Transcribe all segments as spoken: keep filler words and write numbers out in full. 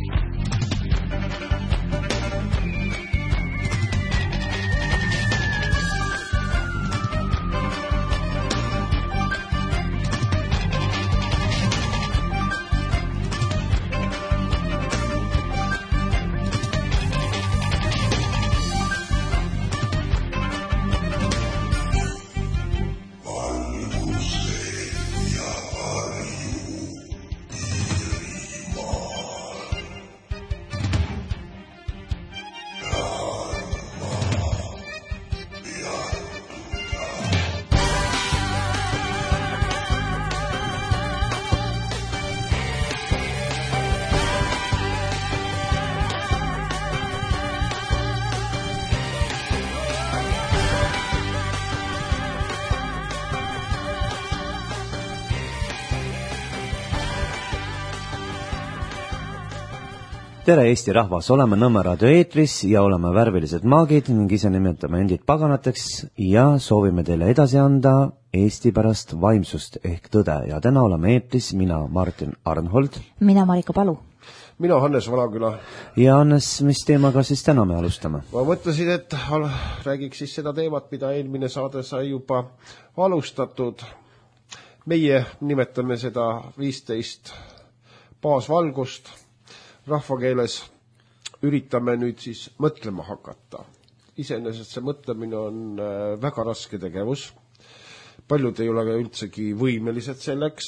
tere Eesti rahvas, oleme Nõmme raadio eetris ja oleme värvilised maagid ning ise nimetame endid paganateks ja soovime teile edasi anda Eesti pärast vaimsust ehk tõde ja täna oleme eetris mina, Martin Arnhold. Mina, Marika Palu. Mina, Hannes Valaküla. Ja Hannes, mis teemaga siis täna me alustame? Ma mõtlesin, et räägiks siis seda teemat, mida eelmine saade sai juba alustatud. Meie nimetame seda viisteist baasvalgust. Rahvakeeles üritame nüüd siis mõtlema hakata. Iseenesest see mõtlemine on väga raske tegevus. Paljud ei ole üldsegi võimelised selleks.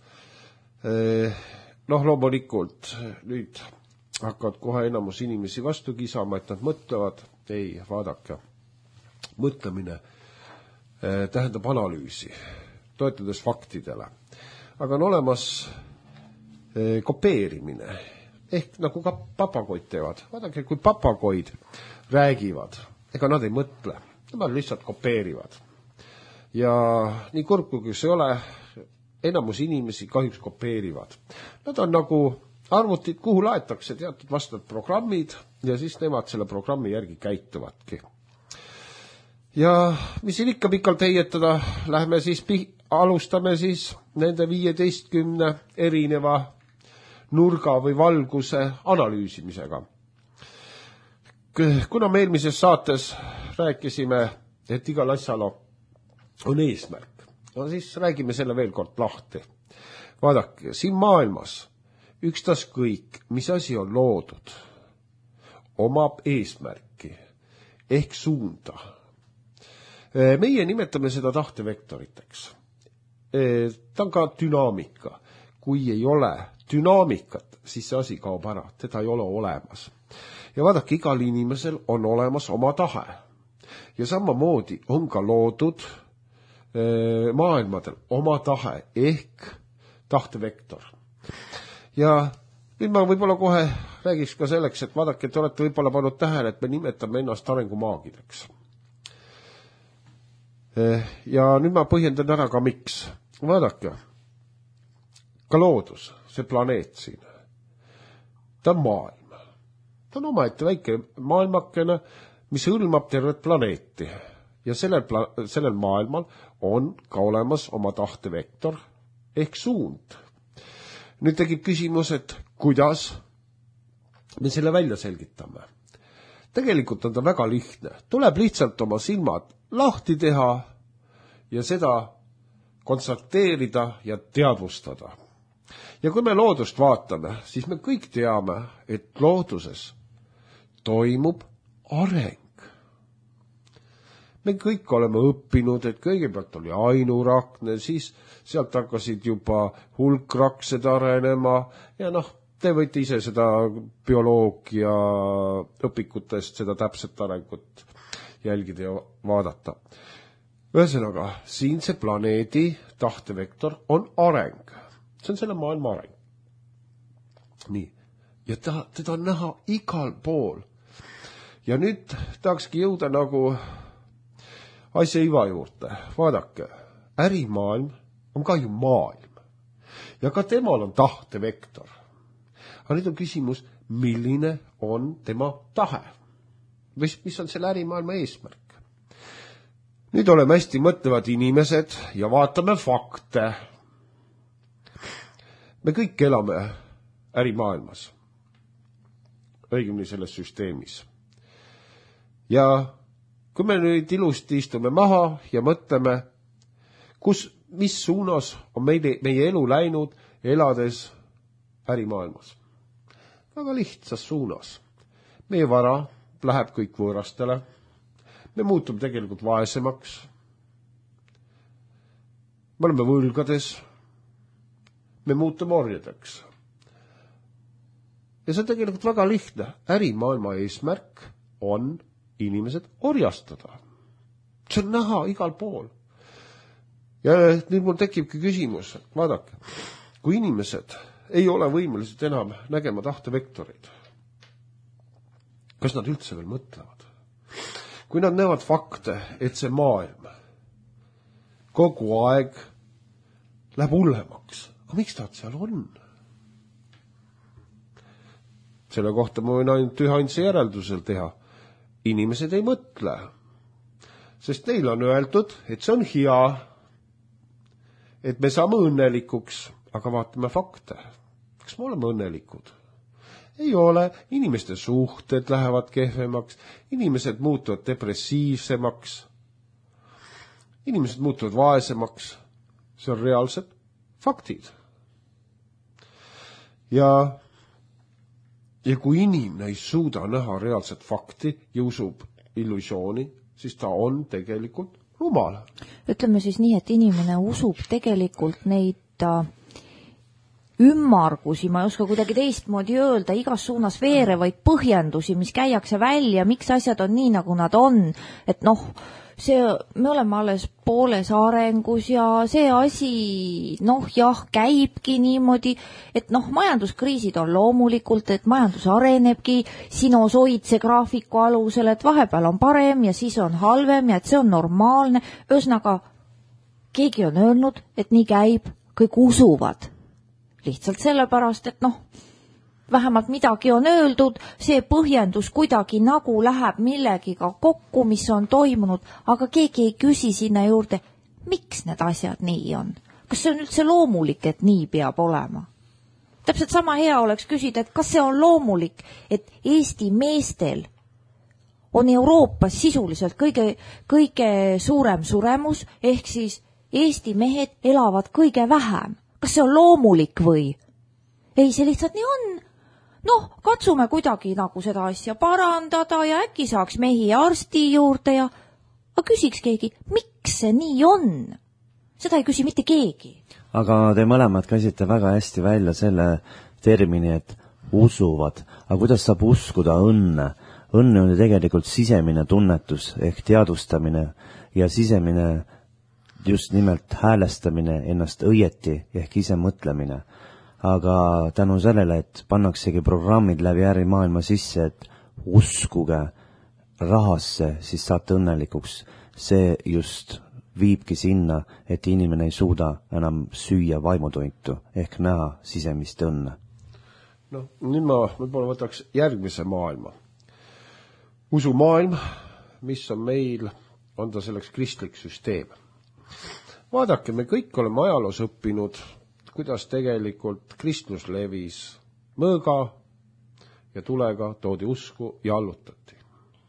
Noh, loomulikult nüüd hakkavad kohe enamus inimesi vastu kisama, et nad mõtlevad. Ei, vaadake. Mõtlemine tähendab analüüsi, toetades faktidele. Aga on olemas kopeerimine. Ehk nagu ka papagoid teevad. Vaadake, kui papagoid räägivad, ega nad ei mõtle. Nad lihtsalt kopeerivad. Ja nii kurb kui see ole, enamus inimesi kahjuks kopeerivad. Nad on nagu arvutid, kuhu laetakse teatud vastavad programmid ja siis nemad selle programmi järgi käituvadki. Ja mis siin ikka pikalt heietada, lähme siis, alustame siis nende viieteistkümne erineva nurga või valguse analüüsimisega. Kuna me eelmises saates rääkisime, et igal asjal on eesmärk, no siis räägime selle veel kord lahti. Vaadake, siin maailmas ükstas kõik, mis asi on loodud, omab eesmärki ehk suunda. Meie nimetame seda tahtevektoriteks. Ta on ka dünaamika. Kui ei ole dünaamikat, siis see asi kaob ära, teda ei ole olemas. Ja vaadake, igal inimesel on olemas oma tahe. Ja samamoodi on ka loodud e, maailmadel oma tahe ehk tahtevektor. Ja nüüd ma võib-olla kohe räägiks ka selleks, et vaadake, te olete võib-olla pannud tähele, et me nimetame ennast arengumaagideks. E, ja nüüd ma põhjendan ära ka miks. Vaadake, ka loodus, see planeet siin, ta on maailm. Ta on omaette väike maailmakene, mis hõlmab tervet planeeti. Ja sellel, pla- sellel maailmal on ka olemas oma tahtevektor ehk suund. Nüüd tegib küsimus, et kuidas me selle välja selgitame. Tegelikult on ta väga lihtne. Tuleb lihtsalt oma silmad lahti teha ja seda konstateerida ja teadvustada. Ja kui me loodust vaatame, siis me kõik teame, et looduses toimub areng. Me kõik oleme õppinud, et kõigepealt oli ainurakne, siis sealt hakkasid juba hulkraksed arenema ja noh, te võite ise seda bioloogia õpikutest seda täpset arengut jälgida ja vaadata. Ühesõnaga, siin see planeedi tahtevektor on areng. See on selle maailma areng. Nii. Ja ta, teda on näha igal pool. Ja nüüd tahakski jõuda nagu asja iva juurde. Vaadake, ärimaailm on ka ju maailm. Ja ka temal on tahtevektor. Aga nüüd on küsimus, milline on tema tahe? Mis, mis on selle ärimaailma eesmärk? Nüüd oleme hästi mõtlevad inimesed ja vaatame fakte. Me kõik elame ärimaailmas. õigemini selles süsteemis. Ja kui me nüüd ilusti istume maha ja mõtleme, kus, mis suunas on meie, meie elu läinud, elades ärimaailmas. Väga lihtsas suunas. Meie vara läheb kõik võõrastele. Me muutume tegelikult vaesemaks. Me oleme võlgades. Me muutume orjadeks. Ja see on tegelikult väga lihtne. Ärimaailma eesmärk on inimesed orjastada. See on näha igal pool. Ja nüüd mul tekibki küsimus, vaadake, kui inimesed ei ole võimelised enam nägema tahtevektorid, kas nad üldse veel mõtlevad? Kui nad näevad fakte, et see maailm kogu aeg läheb hullemaks, aga miks nad seal on? Selle kohta ma võin ainult ühe ainsa järeldusel teha. Inimesed ei mõtle, sest neil on öeldud, et see on hea, et me saame õnnelikuks, aga vaatame fakte. Kas me oleme õnnelikud? Ei ole. Inimeste suhted lähevad kehvemaks, inimesed muutuvad depressiivsemaks, inimesed muutuvad vaesemaks. See on reaalsed faktid. Ja, ja kui inimene ei suuda näha reaalset fakti ja usub illusiooni, siis ta on tegelikult rumal. Ütleme siis nii, et inimene usub tegelikult neid äh, ümmargusi, ma ei oska kuidagi teistmoodi öelda, igas suunas veerevaid põhjendusi, mis käiakse välja, miks asjad on nii, nagu nad on. Et noh, see, me oleme alles pooles arengus ja see asi, noh jah, käibki niimoodi, et noh, majanduskriisid on loomulikult, et majandus arenebki sinusoidse graafiku alusel, et vahepeal on parem ja siis on halvem ja et see on normaalne. Ühesõnaga, keegi on öelnud, et nii käib, kõik usuvad. Lihtsalt sellepärast, et noh, vähemalt midagi on öeldud, see põhjendus kuidagi nagu läheb millegiga kokku, mis on toimunud, aga keegi ei küsi sinna juurde, miks need asjad nii on? Kas see on üldse loomulik, et nii peab olema? Täpselt sama hea oleks küsida, et kas see on loomulik, et Eesti meestel on Euroopas sisuliselt kõige, kõige suurem suremus, ehk siis Eesti mehed elavad kõige vähem. Kas see on loomulik või? Ei, see lihtsalt nii on. Noh, katsume kuidagi nagu seda asja parandada ja äkki saaks mehi arsti juurde ja aga küsiks keegi, miks see nii on? Seda ei küsi mitte keegi. Aga te mõlemad käsite väga hästi välja selle termini, et usuvad. Aga kuidas saab uskuda õnne? Õnne on tegelikult sisemine tunnetus ehk teadvustamine ja sisemine just nimelt häälestamine ennast õieti ehk ise mõtlemine. Aga tänu sellele, et pannaksegi programmid läbi ärimaailma sisse, et uskuge rahasse, siis saate õnnelikuks. See just viibki sinna, et inimene ei suuda enam süüa vaimutoitu ehk näha sisemist õnne. No, nüüd ma võib-olla võtaks järgmise maailma. Usumaailm, mis on meil, on ta selleks kristlik süsteem. Vaadake, me kõik oleme ajaloos õppinud, kuidas tegelikult kristlus levis mõõga ja tulega toodi usku ja allutati.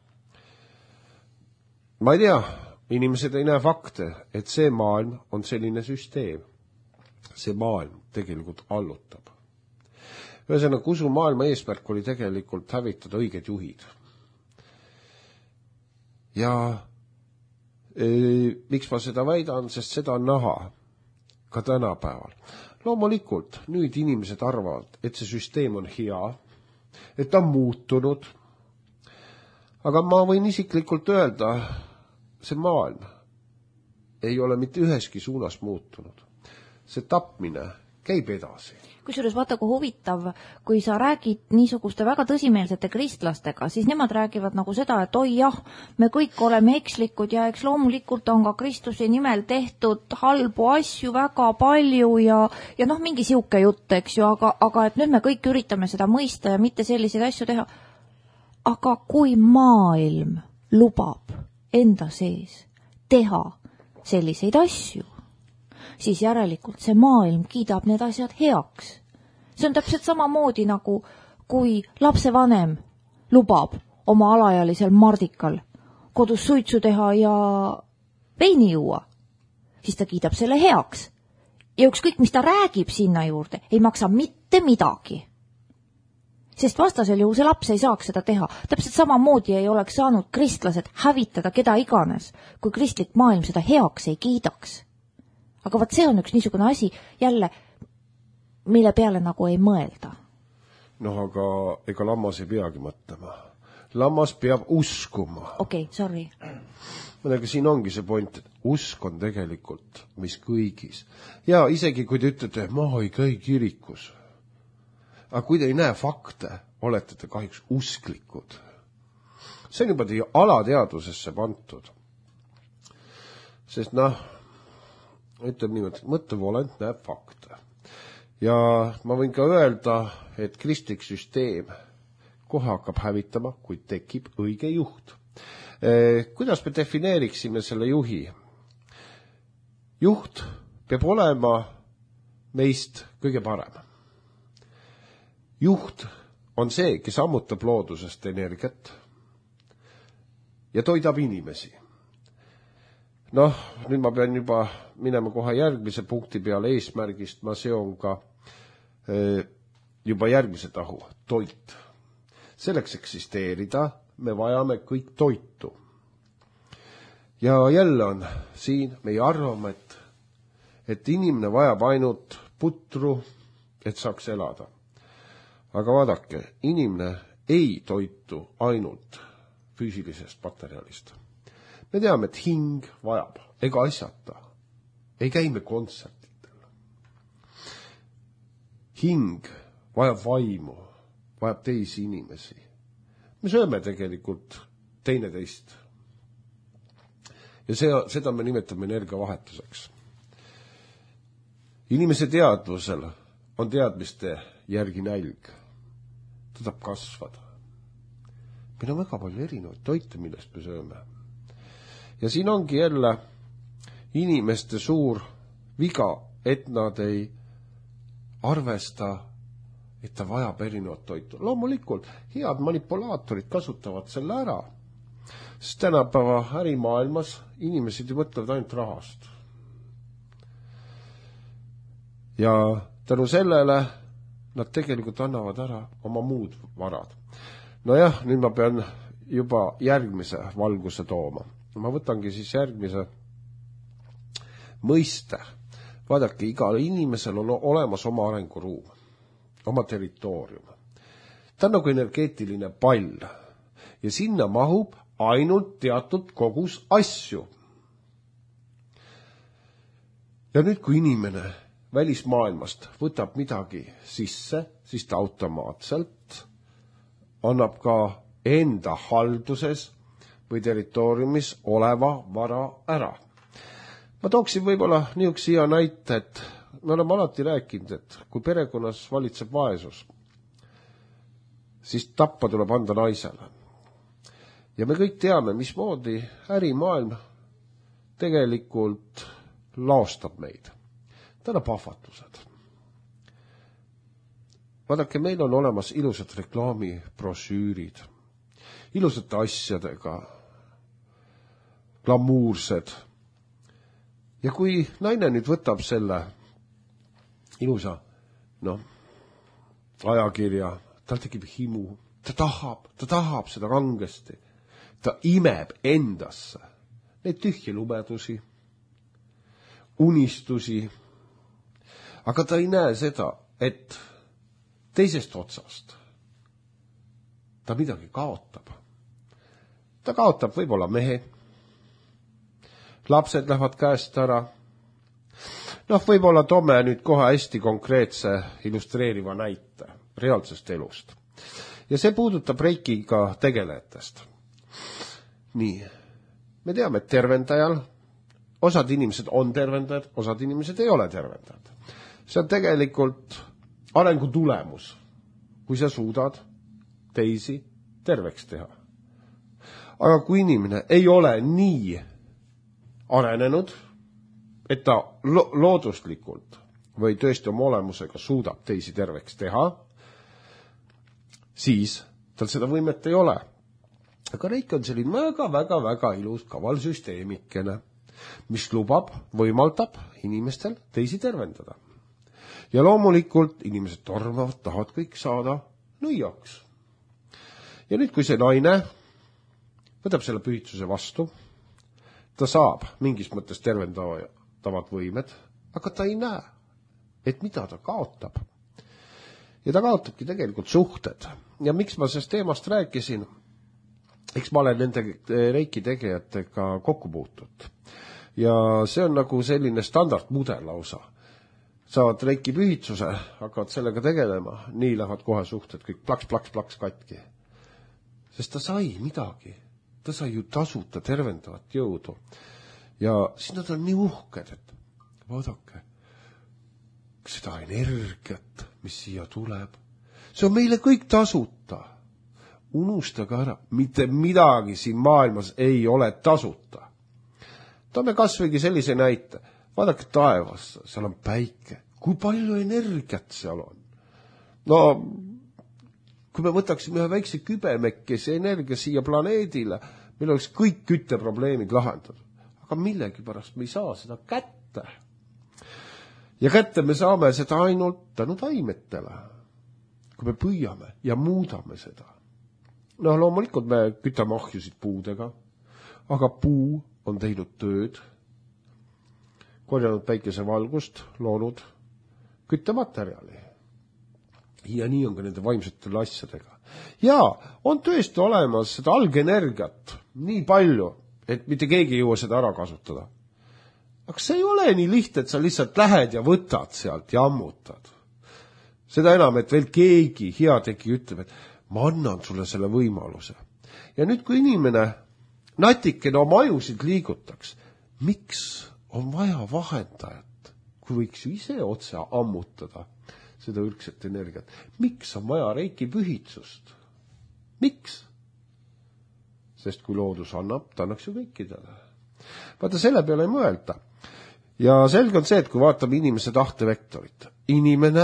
Ma ei tea, inimesed ei näe fakte, et see maailm on selline süsteem. See maailm tegelikult allutab. Ühesõnaga, usu maailma eesmärk oli tegelikult hävitada õiged juhid. Ja miks ma seda väidan, sest seda on näha ka tänapäeval. Loomulikult, nüüd inimesed arvavad, et see süsteem on hea, et ta on muutunud, aga ma võin isiklikult öelda, see maailm ei ole mitte üheski suunas muutunud. See tapmine käib edasi. Kusjuures vaata, kui huvitav, kui sa räägid niisuguste väga tõsimeelsete kristlastega, siis nemad räägivad nagu seda, et oi jah, me kõik oleme ekslikud ja eks loomulikult on ka Kristuse nimel tehtud halbu asju väga palju ja, ja noh, mingi siuke jutt, eks ju, aga, aga et nüüd me kõik üritame seda mõista ja mitte selliseid asju teha. Aga kui maailm lubab enda sees teha selliseid asju, siis järelikult see maailm kiidab need asjad heaks. See on täpselt samamoodi nagu, kui lapsevanem lubab oma alaealisel Mardikal kodus suitsu teha ja veini juua, siis ta kiidab selle heaks. Ja ükskõik, mis ta räägib sinna juurde, ei maksa mitte midagi. Sest vastasel juhul see laps ei saaks seda teha. Täpselt samamoodi ei oleks saanud kristlased hävitada keda iganes, kui kristlik maailm seda heaks ei kiidaks. Aga vaat see on üks niisugune asi jälle, mille peale nagu ei mõelda. Noh, aga ega lammas ei peagi mõtlema. Lammas peab uskuma. Okei, okay, sorry. Mõnega siin ongi see point, et usk on tegelikult mis kõigis. Ja isegi kui te ütlete, ma ei käi kirikus. Aga kui te ei näe fakte, olete te kahjuks usklikud. See on juba teie alateadvusesse pantud. Sest noh, ütleb niimoodi, et mõttevolent näeb fakte. Ja ma võin ka öelda, et kristlik süsteem kohe hakkab hävitama, kui tekib õige juht. Eh, kuidas me defineeriksime selle juhi? Juht peab olema meist kõige parem. Juht on see, kes ammutab loodusest energiat ja toidab inimesi. Noh, nüüd ma pean juba minema kohe järgmise punkti peale eesmärgist, ma seon ka eh, juba järgmise tahu, toit. Selleks eksisteerida me vajame kõik toitu. Ja jälle on siin meie arvame, et, et inimene vajab ainult putru, et saaks elada. Aga vaadake, inimene ei toitu ainult füüsilisest materjalist. Me teame, et hing vajab, ega asjata. Ei käime kontsertidel. Hing vajab vaimu, vajab teisi inimesi. Me sööme tegelikult teineteist. Ja see, seda me nimetame energiavahetuseks. Inimese teadvusel on teadmiste järgi nälg. Ta tahab kasvada. Meil on väga palju erinevaid toite, millest me sööme. Ja siin ongi jälle inimeste suur viga, et nad ei arvesta, et ta vajab erinevat toitu. Loomulikult, head manipulaatorid kasutavad selle ära. Sest tänapäeva ärimaailmas inimesed ju mõtlevad ainult rahast. Ja tänu sellele nad tegelikult annavad ära oma muud varad. No jah, nüüd ma pean juba järgmise valguse tooma. Ma võtangi siis järgmise mõiste. Vaadake, igal inimesel on olemas oma arenguruum, oma territoorium. Ta on nagu energeetiline pall ja sinna mahub ainult teatud kogus asju. Ja nüüd, kui inimene välismaailmast võtab midagi sisse, siis ta automaatselt annab ka enda halduses või territooriumis oleva vara ära. Ma tooksin võib-olla niisuguse hea näite, et me oleme alati rääkinud, et kui perekonnas valitseb vaesus, siis tappa tuleb anda naisele. Ja me kõik teame, mismoodi ärimaailm tegelikult laostab meid. Ta annab ahvatused. Vaadake, meil on olemas ilusad reklaamibrošüürid, ilusate asjadega, glamuursed. Ja kui naine nüüd võtab selle ilusa, noh, ajakirja, tal tekib himu, ta tahab, ta tahab seda rangesti, ta imeb endasse neid tühje lumedusi, unistusi, aga ta ei näe seda, et teisest otsast ta midagi kaotab. Ta kaotab võib-olla mehe, lapsed lähevad käest ära. Noh, võib-olla toome nüüd kohe hästi konkreetse illustreeriva näite reaalsest elust. Ja see puudutab reikiga tegelejatest. Nii, me teame, et tervendajal osad inimesed on tervendajad, osad inimesed ei ole tervendajad. See on tegelikult arengu tulemus, kui sa suudad teisi terveks teha. Aga kui inimene ei ole nii arenenud, et ta lo- looduslikult või tõesti oma olemusega suudab teisi terveks teha, siis tal seda võimet ei ole. Aga reiki on selline väga-väga-väga ilus kaval süsteemikene, mis lubab, võimaldab inimestel teisi tervendada. Ja loomulikult inimesed tormavad, tahavad kõik saada nõiaks. Ja nüüd, kui see naine võtab selle pühitsuse vastu, ta saab mingis mõttes tervendavad võimed, aga ta ei näe, et mida ta kaotab. Ja ta kaotabki tegelikult suhted. Ja miks ma sellest teemast rääkisin? Eks ma olen nende reiki tegijatega kokku puutud. Ja see on nagu selline standardmudel lausa. Saavad reiki pühitsuse, hakkavad sellega tegelema, nii lähevad kohe suhted, kõik plaks, plaks, plaks katki. Sest ta sai midagi. Ta sai ju tasuta tervendavat jõudu. Ja siis nad on nii uhked, et vaadake, seda energiat, mis siia tuleb, see on meile kõik tasuta. Unustage ära, mitte midagi siin maailmas ei ole tasuta. Toome kasvõigi sellise näite. Vaadake taevasse, seal on päike. Kui palju energiat seal on? No, kui me võtaksime ühe väikse kübemekkese energia siia planeedile, meil oleks kõik kütteprobleemid lahendatud. Aga millegi pärast me ei saa seda kätte. Ja kätte me saame seda ainult tänu taimetele, kui me püüame ja muudame seda. No loomulikult me kütame ahjusid puudega, aga puu on teinud tööd, korjanud päikesevalgust, loonud küttematerjali. Ja nii on ka nende vaimsetele asjadega. Ja on tõesti olemas seda algenergiat nii palju, et mitte keegi ei jõua seda ära kasutada. Aga see ei ole nii lihtne, et sa lihtsalt lähed ja võtad sealt ja ammutad. Seda enam, et veel keegi heategi ütleb, et ma annan sulle selle võimaluse. Ja nüüd, kui inimene natikene oma ajusid liigutaks, miks on vaja vahendajat, kui võiks ju ise otse ammutada seda ürgset energiat? Miks on vaja reiki pühitsust? Miks? Sest kui loodus annab, ta annaks ju kõikidele. Vaata, selle peale ei mõelda. Ja selge on see, et kui vaatame inimese tahtevektorit, inimene,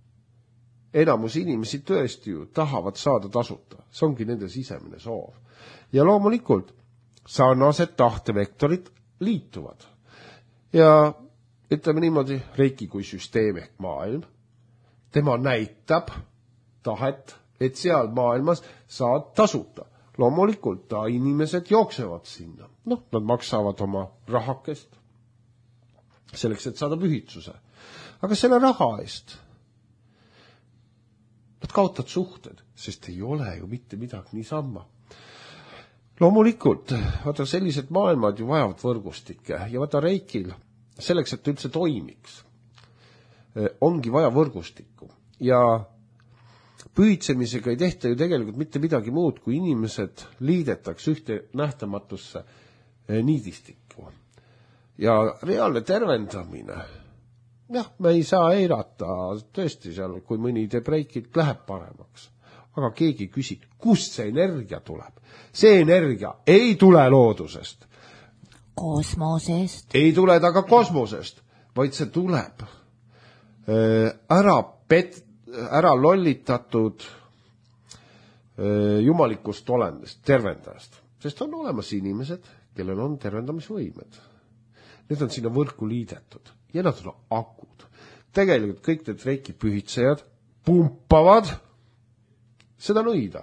enamus inimesi tõesti ju tahavad saada tasuta. See ongi nende sisemine soov. Ja loomulikult sarnased tahtevektorid liituvad. Ja ütleme niimoodi, reiki kui süsteem ehk maailm, tema näitab tahet, et seal maailmas saad tasuta. Loomulikult ta inimesed jooksevad sinna. Noh, nad maksavad oma rahakest selleks, et saada pühitsuse. Aga selle raha eest nad kaotavad suhted, sest ei ole ju mitte midagi niisama. Loomulikult, vaata sellised maailmad ju vajavad võrgustikke ja vaata reikil, selleks, et üldse toimiks, ongi vaja võrgustikku. Ja pühitsemisega ei tehta ju tegelikult mitte midagi muud, kui inimesed liidetakse ühte nähtamatusse niidistikku. Ja reaalne tervendamine, jah, me ei saa eirata tõesti seal, kui mõni teeb reikit, läheb paremaks. Aga keegi küsib, kust see energia tuleb? See energia ei tule loodusest. Kosmosest. Ei tule ta ka kosmosest, vaid see tuleb ära, pet, ära lollitatud jumalikust olendist, tervendajast. Sest on olemas inimesed, kellel on tervendamisvõimed. Need on sinna võrku liidetud ja nad on akud. Tegelikult kõik need reiki pühitsejad pumpavad seda nõida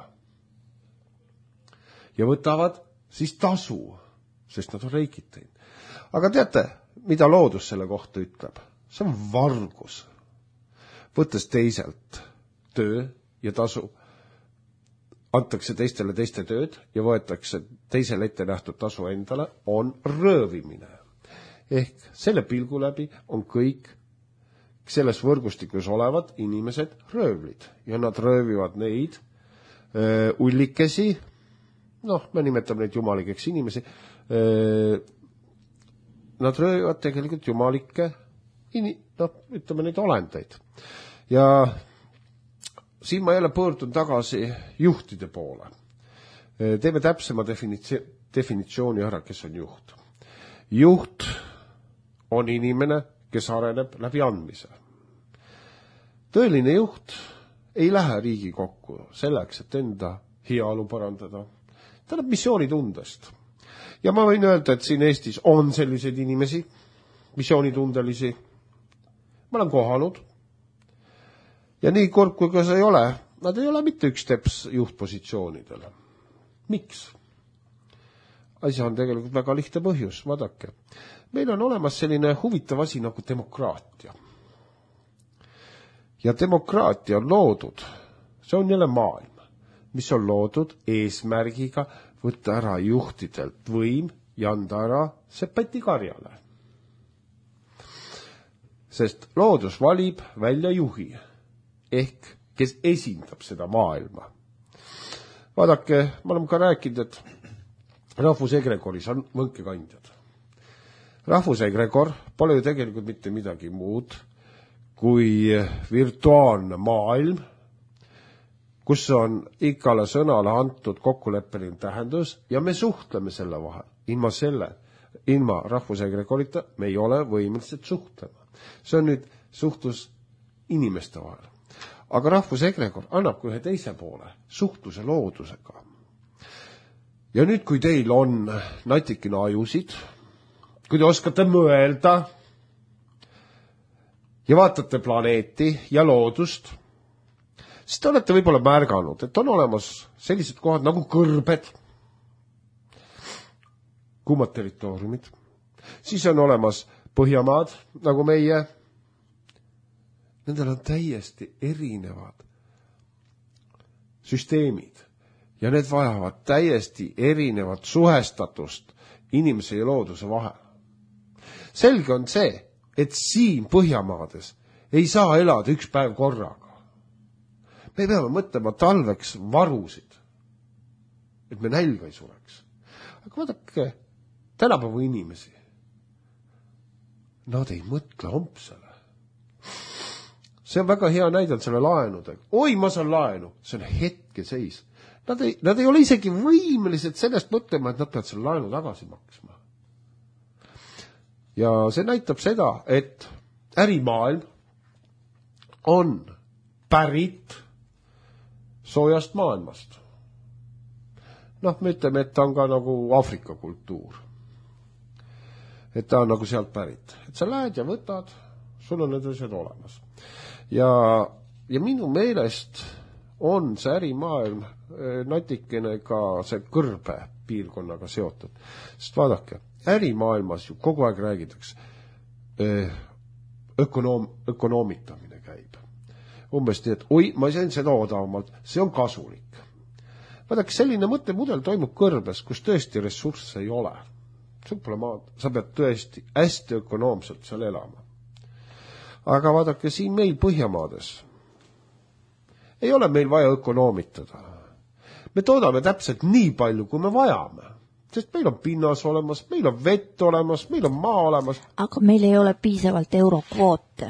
ja võtavad siis tasu, sest nad on reikid teinud. Aga teate, mida loodus selle kohta ütleb? See on vargus. Võttes teiselt töö ja tasu, antakse teistele teiste tööd ja võetakse teisele ette nähtud tasu endale, on röövimine. Ehk selle pilgu läbi on kõik selles võrgustikus olevad inimesed röövlid ja nad röövivad neid öö, ullikesi, noh, me nimetame neid jumalikeks inimesi, öö, nad röövivad tegelikult jumalikke, noh, ütleme neid olendeid. Ja siin ma jälle pöördun tagasi juhtide poole. Teeme täpsema definitsiooni ära, kes on juht. Juht on inimene, kes areneb läbi andmise. Tõeline juht ei lähe Riigikokku selleks, et enda heaolu parandada. Tähendab missioonitundest. Ja ma võin öelda, et siin Eestis on selliseid inimesi, missioonitundelisi. Ma olen kohanud. Ja nii kurb, kui ka see ei ole, nad ei ole mitte üks teps juhtpositsioonidele. Miks? Asja on tegelikult väga lihtne põhjus, vaadake. Meil on olemas selline huvitav asi nagu demokraatia. Ja demokraatia on loodud, see on jälle maailm, mis on loodud eesmärgiga võtta ära juhtidelt võim ja anda ära see pätikarjale. Sest loodus valib välja juhi, ehk kes esindab seda maailma. Vaadake, ma olen ka rääkinud, et rahvusegregoris on võnkekandjad. Rahvusegregor pole ju tegelikult mitte midagi muud kui virtuaalne maailm, kus on igale sõnale antud kokkuleppeline tähendus ja me suhtleme selle vahel. Ilma selle, ilma rahvusegregorita me ei ole võimelised suhtlema. See on nüüd suhtlus inimeste vahel. Aga rahvusegregor annab ka ühe teise poole, suhtluse loodusega. Ja nüüd, kui teil on natikene ajusid, kui te oskate mõelda ja vaatate planeeti ja loodust, siis te olete võib-olla märganud, et on olemas sellised kohad nagu kõrbed, kuumad territooriumid, siis on olemas Põhjamaad nagu meie, nendel on täiesti erinevad süsteemid ja need vajavad täiesti erinevat suhestatust inimese ja looduse vahel. Selge on see, et siin Põhjamaades ei saa elada üks päev korraga. Me peame mõtlema talveks varusid, et me nälga ei sureks. Aga vaadake, tänapäeva inimesi, nad ei mõtle hompsele. See on väga hea näidanud selle laenudega. Oi, ma saan laenu, see on hetke seis. Nad ei, nad ei ole isegi võimelised sellest mõtlema, et nad peavad selle laenu tagasi maksma. Ja see näitab seda, et ärimaailm on pärit soojast maailmast. Noh, me ütleme, et ta on ka nagu Aafrika kultuur. Et ta on nagu sealt pärit. Et sa lähed ja võtad, sul on need asjad olemas. Ja, ja minu meelest on see ärimaailm natikene ka see kõrbe piirkonnaga seotud. Sest vaadake, ärimaailmas ju kogu aeg räägitakse, ökonoom, ökonoomitamine käib. Umbes nii, et oi, ma sain seda odavamalt, see on kasulik. Vaadake, selline mõttemudel toimub kõrbes, kus tõesti ressursse ei ole. Maad, sa pead tõesti hästi ökonoomselt seal elama. Aga vaadake, siin meil Põhjamaades ei ole meil vaja ökonoomitada. Me toodame täpselt nii palju, kui me vajame. Sest meil on pinnas olemas, meil on vett olemas, meil on maa olemas. Aga meil ei ole piisavalt eurokvoote.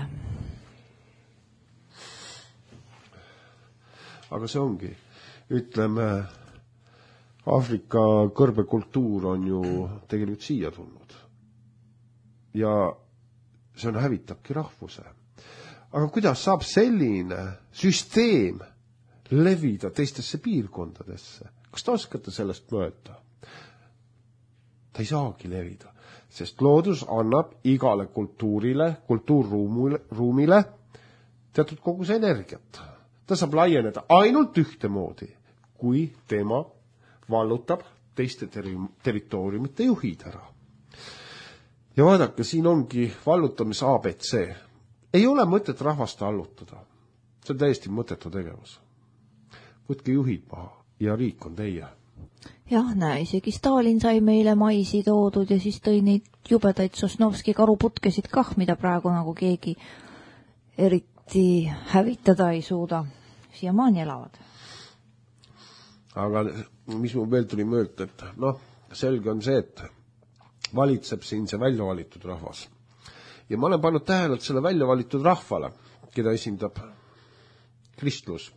Aga see ongi, ütleme, Aafrika kõrbekultuur on ju tegelikult siia tulnud. Ja see on hävitabki rahvuse. Aga kuidas saab selline süsteem levida teistesse piirkondadesse? Kas te oskate sellest mõelda? Ta ei saagi levida, sest loodus annab igale kultuurile, kultuurruumile teatud kogus energiat. Ta saab laieneda ainult ühtemoodi, kui tema vallutab teiste teri- territooriumite juhid ära. Ja vaadake, siin ongi vallutamis A B C. Ei ole mõtet rahvast allutada. See on täiesti mõttetu tegevus. Võtke juhid maha ja riik on teie. Jah, näe, isegi Stalin sai meile maisi toodud ja siis tõi neid jubedaid Sosnovski karuputkesid kah, mida praegu nagu keegi eriti hävitada ei suuda. Siiamaani elavad. Aga mis mu veel tuli mööda, et noh, selge on see, et valitseb siin see välja valitud rahvas. Ja ma olen pannud tähele, et selle välja valitud rahvale, keda esindab kristlus,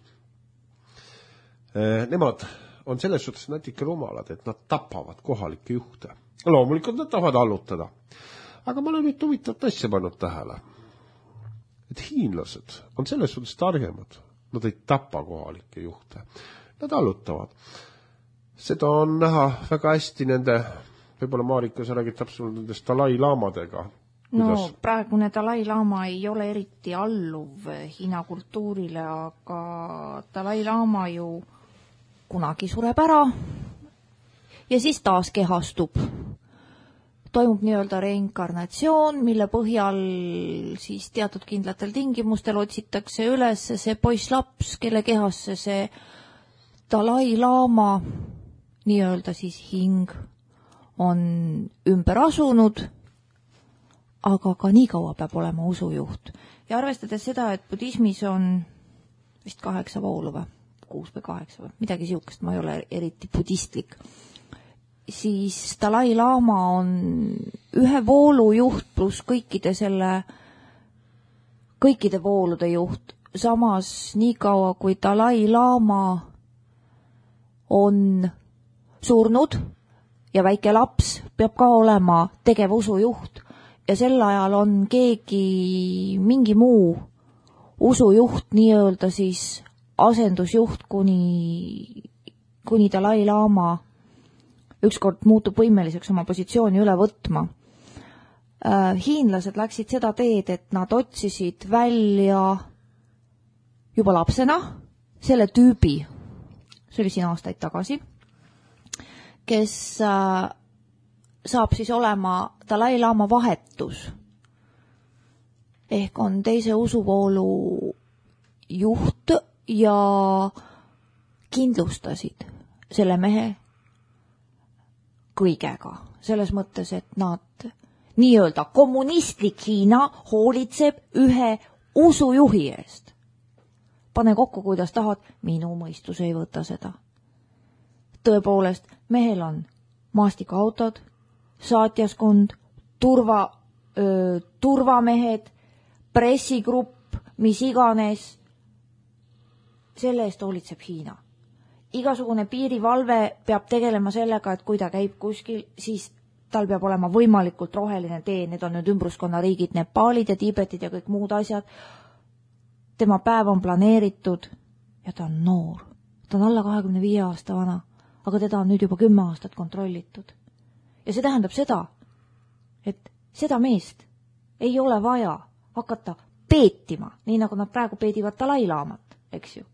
nemad on selles suhtes natuke rumalad, et nad tapavad kohalikke juhte. Loomulikult nad tahavad allutada. Aga ma olen nüüd huvitavat asja pannud tähele, et hiinlased on selles suhtes targemad. Nad ei tapa kohalikke juhte. nad allutavad. Seda on näha väga hästi nende, võib-olla Marika, sa räägid täpselt nendest Dalai-laamadega. No praegune Dalai-laama ei ole eriti alluv Hiina kultuurile, aga Dalai-laama ju kunagi sureb ära ja siis taas kehastub. Toimub nii-öelda reinkarnatsioon, mille põhjal siis teatud kindlatel tingimustel otsitakse üles see poisslaps, kelle kehasse see Dalai-laama nii-öelda siis hing on ümber asunud, aga ka nii kaua peab olema usujuht. Ja arvestades seda, et budismis on vist kaheksa voolu või, kuus või kaheksa või midagi siukest, ma ei ole eriti budistlik, siis Dalai-laama on ühe voolu juht pluss kõikide selle, kõikide voolude juht. Samas nii kaua, kui Dalai-laama on surnud ja väike laps peab ka olema tegev usujuht ja sel ajal on keegi mingi muu usujuht, nii-öelda siis asendusjuht, kuni, kuni Dalai-laama ükskord muutub võimeliseks oma positsiooni üle võtma. Hiinlased läksid seda teed, et nad otsisid välja juba lapsena selle tüübi, see oli siin aastaid tagasi, kes saab siis olema Dalai-laama vahetus. Ehk on teise usuvoolu juht ja kindlustasid selle mehe kõigega. Selles mõttes, et nad nii-öelda kommunistlik Hiina hoolitseb ühe usujuhi eest. Pane kokku, kuidas tahad, minu mõistus ei võta seda. Tõepoolest, mehel on maastikuautod, saatjaskond, turva, öö, turvamehed, pressigrupp, mis iganes. Selle eest hoolitseb Hiina. Igasugune piirivalve peab tegelema sellega, et kui ta käib kuskil, siis tal peab olema võimalikult roheline tee. Need on nüüd ümbruskonna riigid, Nepaalid ja Tiibetid ja kõik muud asjad. Tema päev on planeeritud ja ta on noor. Ta on alla kahekümne viie aasta vana, aga teda on nüüd juba kümme aastat kontrollitud. Ja see tähendab seda, et seda meest ei ole vaja hakata peetima, nii nagu nad praegu peedivad Dalai-laamat, eks ju.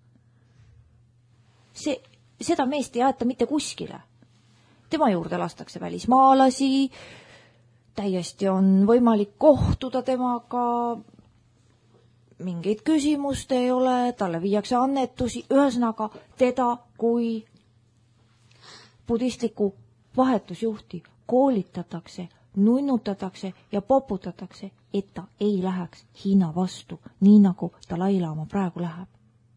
See, seda meest ei aeta mitte kuskile. Tema juurde lastakse välismaalasi, täiesti on võimalik kohtuda temaga, mingeid küsimust ei ole, talle viiakse annetusi, ühesõnaga teda kui budistliku vahetusjuhti koolitatakse, nunnutatakse ja poputatakse, et ta ei läheks Hiina vastu, nii nagu Dalai-laama praegu läheb.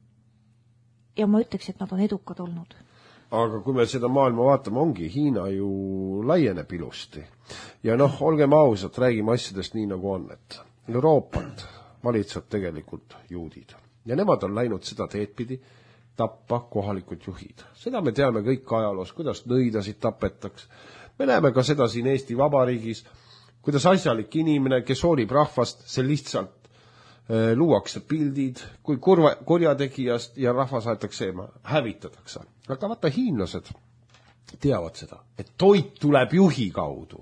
Ja ma ütleks, et nad on edukad olnud. Aga kui me seda maailma vaatame, ongi Hiina ju laieneb ilusti. Ja noh, olgem ausad, räägime asjadest nii nagu on, et Euroopat valitseb tegelikult juudid. Ja nemad on läinud seda teedpidi tappa kohalikud juhid. Seda me teame kõik ajaloos, kuidas nõidasid tapetaks. Me näeme ka seda siin Eesti Vabariigis, kuidas asjalik inimene, kes hoolib rahvast, see lihtsalt äh, luuakse pildid, kui kurva, kurjategijast ja rahvas aetakse eema, hävitatakse. Aga vaata, hiinlased teavad seda, et toit tuleb juhi kaudu.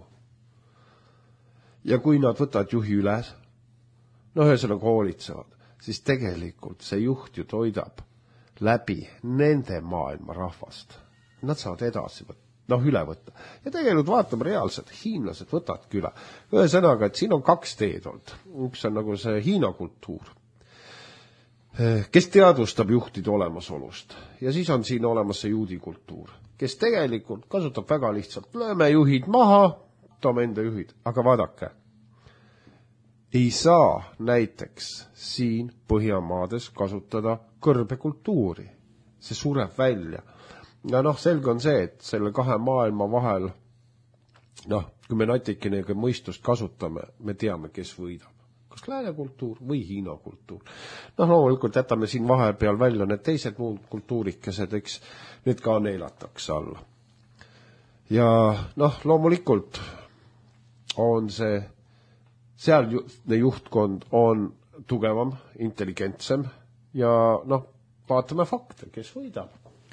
Ja kui nad võtavad juhi üles, no ühesõnaga hoolitsevad, siis tegelikult see juht ju toidab läbi nende maailma rahvast. Nad saavad edasi võtta, noh üle võtta. Ja tegelikult vaatame reaalselt, hiinlased võtavadki üle. Ühesõnaga, et siin on kaks teed olnud. Üks on nagu see Hiina kultuur, kes teadvustab juhtide olemasolust. Ja siis on siin olemas see juudi kultuur, kes tegelikult kasutab väga lihtsalt. Lööme juhid maha, toome enda juhid. Aga vaadake, ei saa näiteks siin Põhjamaades kasutada kõrbekultuuri. See sureb välja. Ja noh, selge on see, et selle kahe maailma vahel, noh, kui me natikenegi mõistust kasutame, me teame, kes võidab. Kas lääne kultuur või Hiina kultuur. Noh, loomulikult jätame siin vahepeal välja need teised muud kultuurikesed, eks need ka neelatakse alla. Ja noh, loomulikult on see, seal juhtkond on tugevam, intelligentsem ja noh, vaatame fakte, kes võidab.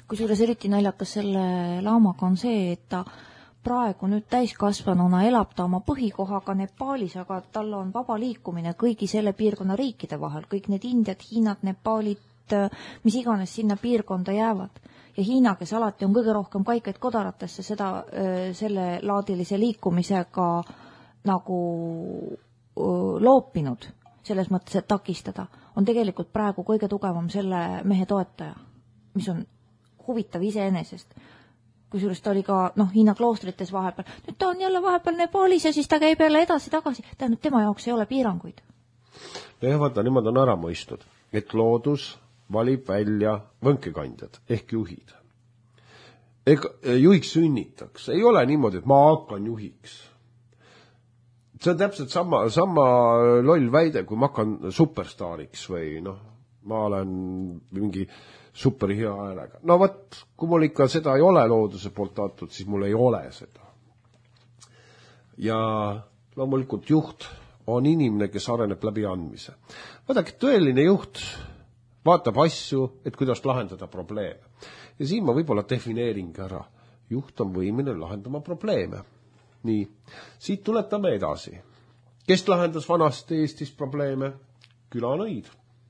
kusjuures eriti naljakas selle laamaga on see, et ta praegu nüüd täiskasvanuna elab ta oma põhikohaga Nepaalis, aga tal on vaba liikumine kõigi selle piirkonna riikide vahel, kõik need Indiad, Hiinad, Nepaalid, mis iganes sinna piirkonda jäävad. Ja Hiina, kes alati on kõige rohkem kaikaid kodaratesse, seda selle laadilise liikumisega nagu loopinud, selles mõttes, et takistada, on tegelikult praegu kõige tugevam selle mehe toetaja, mis on huvitav iseenesest. Kusjuures ta oli ka noh, Hiina kloostrites vahepeal. Nüüd ta on jälle vahepeal Nepaalis ja siis ta käib jälle edasi-tagasi. Tähendab, tema jaoks ei ole piiranguid. No jah, vaata, niimoodi on ära mõistud, et loodus valib välja võnkekandjad ehk juhid. Ega, juhiks sünnitaks. Ei ole niimoodi, et ma hakkan juhiks. See on täpselt sama, sama loll väide, kui ma hakkan superstaariks või noh, ma olen mingi super hea häälega. No võt, kui mul ikka seda ei ole looduse poolt antud, siis mul ei ole seda. Ja loomulikult juht on inimene, kes areneb läbi andmise. Vaadake, tõeline juht vaatab asju, et kuidas lahendada probleeme. Ja siin ma võib-olla defineeringi ära. Juht on võimeline lahendama probleeme. Nii, siit tuletame edasi. Kes lahendas vanasti Eestis probleeme? Külanõid.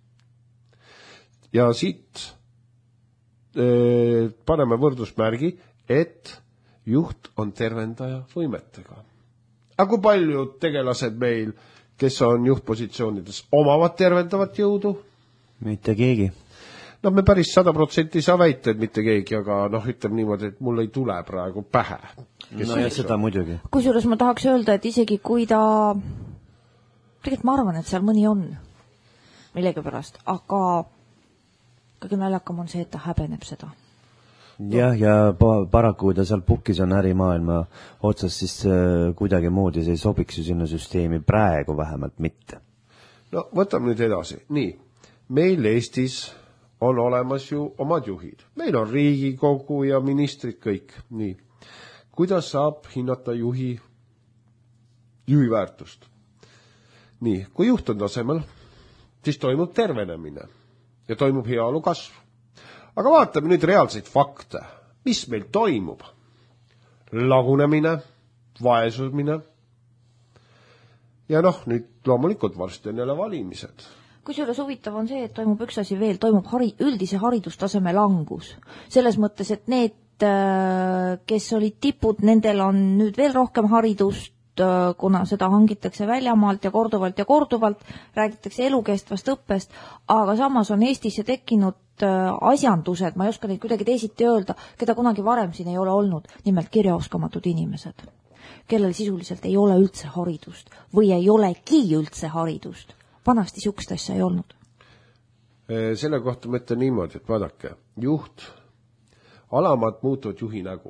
Ja siit paneme võrdusmärgi, et juht on tervendaja võimetega. Aga kui paljud tegelased meil, kes on juhtpositsioonides, omavad tervendavat jõudu? Mitte keegi. No me päris sada protsenti saa väita, et mitte keegi, aga noh, ütleb niimoodi, et mul ei tule praegu pähe. No ja seda muidugi. Kusjuures ma tahaks öelda, et isegi kui ta, tegelikult ma arvan, et seal mõni on millegi pärast, aga kõige naljakam on see, et ta häbeneb seda. Jah, ja paraku, kui ta seal pukkis on ärimaailma otsas, siis kuidagi moodi see ei sobiks ju sinna süsteemi, praegu vähemalt mitte. No võtame nüüd edasi. Nii, meil Eestis on olemas ju omad juhid. Meil on Riigikogu ja ministrid kõik. Nii, kuidas saab hinnata juhi, juhi väärtust? Nii, kui juht on tasemel, siis toimub tervenemine. Ja toimub heaolu kasv. Aga vaatame nüüd reaalseid fakte. Mis meil toimub? Lagunemine, vaesumine. Ja noh, nüüd loomulikult varsti on jälle valimised. Kusjuures huvitav on see, et toimub üks asi veel, toimub hari, üldise haridustaseme langus. Selles mõttes, et need, kes olid tipud, nendel on nüüd veel rohkem haridust, kuna seda hangitakse väljamaalt ja korduvalt ja korduvalt, räägitakse elukestvast õppest, aga samas on Eestisse tekkinud asjandused, ma ei oska neid kuidagi teisiti öelda, keda kunagi varem siin ei ole olnud, nimelt kirjaoskamatud inimesed, kellel sisuliselt ei ole üldse haridust või ei olegi üldse haridust. Vanasti sihukest asja ei olnud. Selle kohta ma ütlen niimoodi, et vaadake, juht, alamad muutuvad juhi nägu.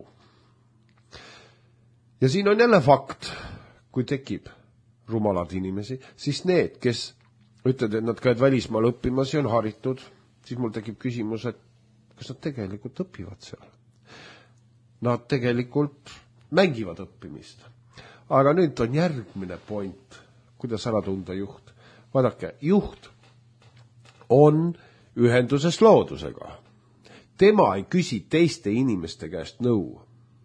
Ja siin on jälle fakt, kui tekib rumalad inimesi, siis need, kes ütled, et nad käivad välismaal õppimas ja on haritud, siis mul tekib küsimus, et kas nad tegelikult õpivad seal. Nad tegelikult mängivad õppimist. Aga nüüd on järgmine point, kuidas ära tunda juht. Vaadake, juht on ühenduses loodusega. Tema ei küsi teiste inimeste käest nõu.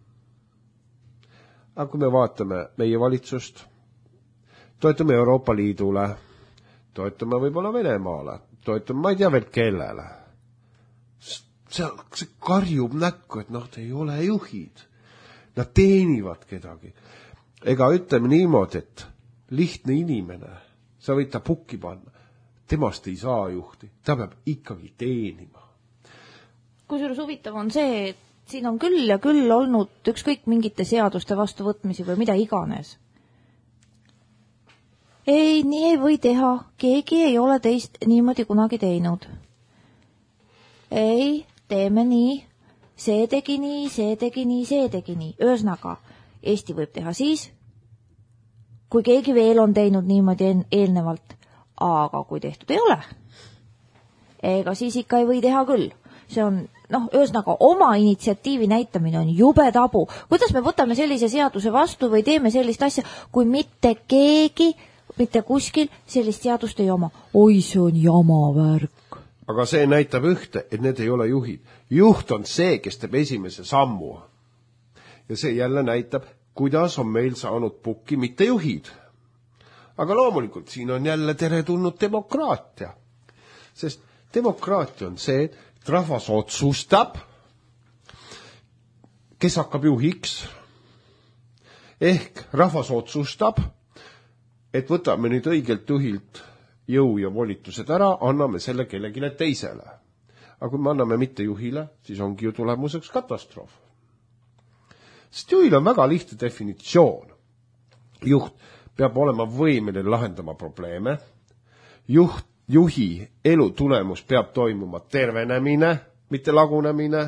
Aga kui me vaatame meie valitsust, toetame Euroopa Liidule, toetame võib-olla Venemaale, toetame ma ei tea veel kellele. See, see karjub näkku, et noh, ei ole juhid. Nad teenivad kedagi. Ega ütleme niimoodi, et lihtne inimene, sa võid ta pukki panna. Temast ei saa juhti. Ta peab ikkagi teenima. Kusjuures huvitav on see, et siin on küll ja küll olnud ükskõik mingite seaduste vastuvõtmisi või mida iganes. Ei, nii ei või teha. Keegi ei ole teist niimoodi kunagi teinud. Ei, teeme nii. See tegi nii, see tegi nii, see tegi nii. Ühesõnaga, Eesti võib teha siis, kui keegi veel on teinud niimoodi eelnevalt, aga kui tehtud ei ole, ega siis ikka ei või teha küll. See on, noh, ühesõnaga, oma initsiatiivi näitamine on jube tabu. Kuidas me võtame sellise seaduse vastu või teeme sellist asja, kui mitte keegi, mitte kuskil sellist seadust ei oma? Oi, see on jama värk. aga see näitab ühte, et need ei ole juhid. Juht on see, kes teeb esimese sammu. Ja see jälle näitab, kuidas on meil saanud pukki, mitte juhid. Aga loomulikult siin on jälle teretulnud demokraatia. Sest demokraatia on see, et rahvas otsustab, kes hakkab juhiks. Ehk rahvas otsustab, et võtame nüüd õigelt juhilt jõu ja volitused ära, anname selle kellegile teisele. Aga kui me anname mitte juhile, siis ongi ju tulemuseks katastroof. Sest juhil on väga lihtne definitsioon. Juht peab olema võimeline lahendama probleeme. Juht, juhi elu tulemus peab toimuma tervenemine, mitte lagunemine.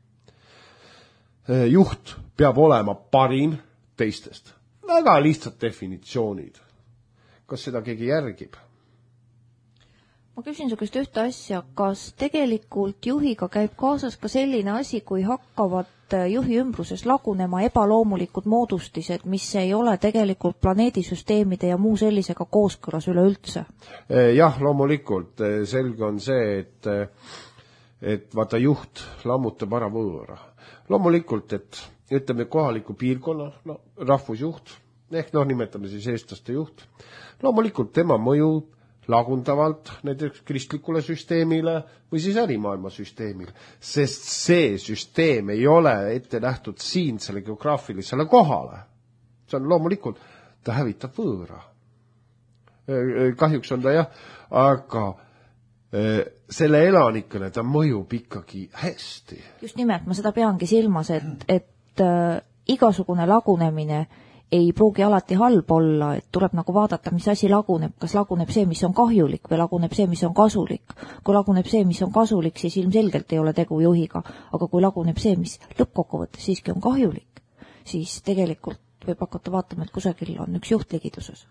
Juht peab olema parim teistest. Väga lihtsad definitsioonid. Kas seda keegi järgib? Ma küsin su käest ühte asja, kas tegelikult juhiga käib kaasas ka selline asi, kui hakkavad juhi ümbruses lagunema ebaloomulikud moodustised, mis ei ole tegelikult planeedisüsteemide ja muu sellisega kooskõlas üleüldse? Jah, loomulikult. Selge on see, et, et vaata juht lammutab ära võõra. Loomulikult, et ütleme kohaliku piirkonna no, rahvusjuht, ehk noh, nimetame siis eestlaste juht, loomulikult tema mõju lagundavalt näiteks kristlikule süsteemile või siis ärimaailma süsteemile, sest see süsteem ei ole ette nähtud siin selle geograafilisele kohale. See on loomulikult, ta hävitab võõra. Kahjuks on ta jah, aga selle elanikene ta mõjub ikkagi hästi. Just nimelt, ma seda peangi silmas, et, et äh, igasugune lagunemine ei pruugi alati halb olla, et tuleb nagu vaadata, mis asi laguneb, kas laguneb see, mis on kahjulik või laguneb see, mis on kasulik. Kui laguneb see, mis on kasulik, siis ilmselgelt ei ole tegu juhiga, aga kui laguneb see, mis lõppkokkuvõttes siiski on kahjulik, siis tegelikult võib hakata vaatama, et kusagil on üks juht ligiduses.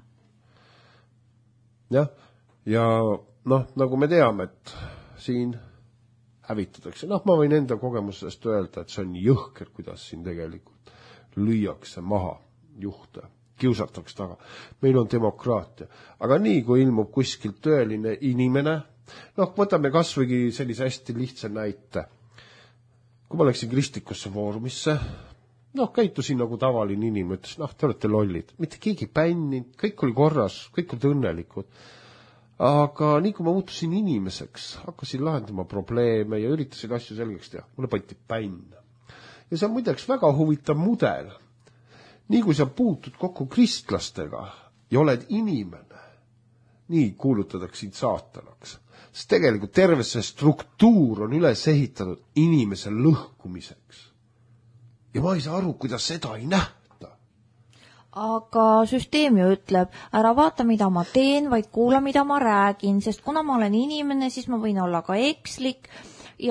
Jah, ja noh, nagu me teame, et siin hävitatakse. Noh, ma võin enda kogemusest öelda, et see on jõhker, kuidas siin tegelikult lüüakse maha juhte, kiusatakse taga. Meil on demokraatia. Aga nii, kui ilmub kuskilt tõeline inimene, noh, võtame kas või sellise hästi lihtsa näite. Kui ma läksin kristlikusse foorumisse, noh, käitusin nagu tavaline inimene, ütles, noh, te olete lollid. Mitte keegi bänninud, kõik oli korras, kõik olid õnnelikud. Aga nii kui ma muutusin inimeseks, hakkasin lahendama probleeme ja üritasin asju selgeks teha. Mulle pandi bänn. Ja see on muideks väga huvitav mudel. Nii kui sa puutud kokku kristlastega ja oled inimene, nii kuulutatakse sind saatanaks. Sest tegelikult terve see struktuur on üles ehitatud inimese lõhkumiseks. Ja ma ei saa aru, kuidas seda ei nähta. Aga süsteem ju ütleb, ära vaata, mida ma teen, vaid kuula, mida ma räägin, sest kuna ma olen inimene, siis ma võin olla ka ekslik. Ja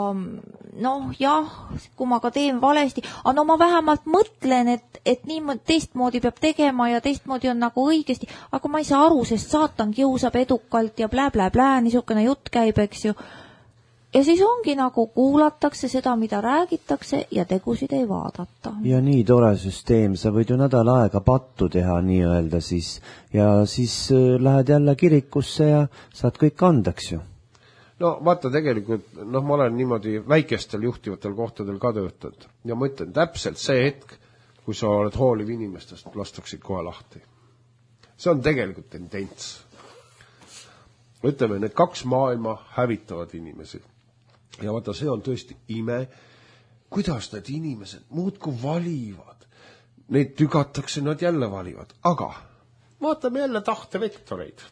noh, jah, kui ma ka teen valesti, aga no ma vähemalt mõtlen, et, et nii teistmoodi peab tegema ja teistmoodi on nagu õigesti, aga ma ei saa aru, sest saatan kiusab edukalt ja blä, blä, blä, niisugune jutt käib, eks ju. Ja siis ongi nagu kuulatakse seda, mida räägitakse ja tegusid ei vaadata. Ja nii tore süsteem, sa võid ju nädal aega pattu teha nii-öelda siis ja siis lähed jälle kirikusse ja saad kõik andeks ju. No vaata tegelikult, noh ma olen niimoodi väikestel juhtivatel kohtadel ka töötanud ja ma ütlen täpselt see hetk, kui sa oled hooliv inimestest, lastaksid kohe lahti. See on tegelikult tendents. Ütleme, need kaks maailma hävitavad inimesi. Ja vaata, see on tõesti ime, kuidas need inimesed muudku valivad. Neid tügatakse, nad jälle valivad. Aga vaatame jälle tahtevektoreid.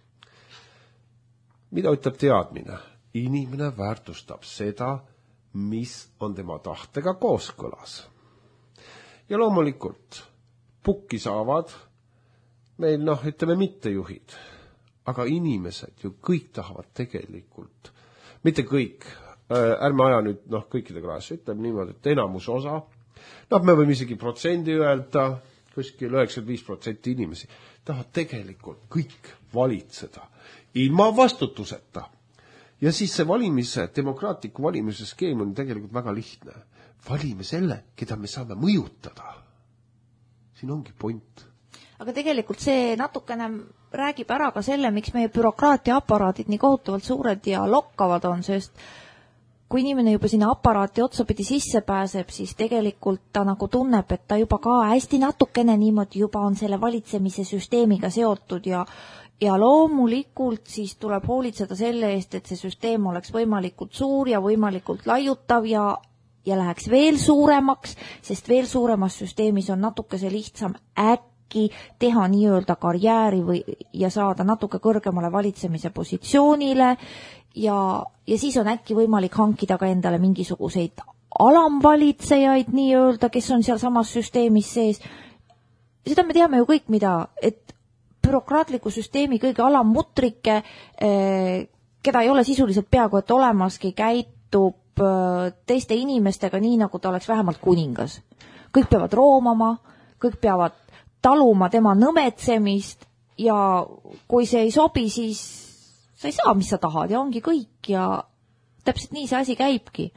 Mida ütleb teadmine? Inimene väärtustab seda, mis on tema tahtega kooskõlas. Ja loomulikult pukki saavad meil, noh, ütleme mitte juhid, aga inimesed ju kõik tahavad tegelikult, mitte kõik, ärme aja nüüd, noh, kõikide klaasi, ütleme niimoodi, et enamus osa, noh, me võime isegi protsendi öelda, kuskil üheksakümmend viis protsenti inimesi tahavad tegelikult kõik valitseda ilma vastutuseta. Ja siis see valimise, demokraatliku valimise skeem on tegelikult väga lihtne. Valime selle, keda me saame mõjutada. Siin ongi point. Aga tegelikult see natukene räägib ära ka selle, miks meie bürokraatia aparaadid nii kohutavalt suured ja lokkavad on, sest kui inimene juba sinna aparaati otsapidi sisse pääseb, siis tegelikult ta nagu tunneb, et ta juba ka hästi natukene niimoodi juba on selle valitsemise süsteemiga seotud ja ja loomulikult siis tuleb hoolitseda selle eest, et see süsteem oleks võimalikult suur ja võimalikult laiutav ja, ja läheks veel suuremaks, sest veel suuremas süsteemis on natuke see lihtsam äkki teha nii-öelda karjääri või, ja saada natuke kõrgemale valitsemise positsioonile ja, ja siis on äkki võimalik hankida ka endale mingisuguseid alamvalitsejaid nii-öelda, kes on seal samas süsteemis sees. Seda me teame ju kõik, mida, et bürokraatliku süsteemi kõige alammutrike, keda ei ole sisuliselt peaaegu et olemaski, käitub teiste inimestega nii, nagu ta oleks vähemalt kuningas. Kõik peavad roomama, kõik peavad taluma tema nõmetsemist ja kui see ei sobi, siis sa ei saa, mis sa tahad ja ongi kõik ja täpselt nii see asi käibki.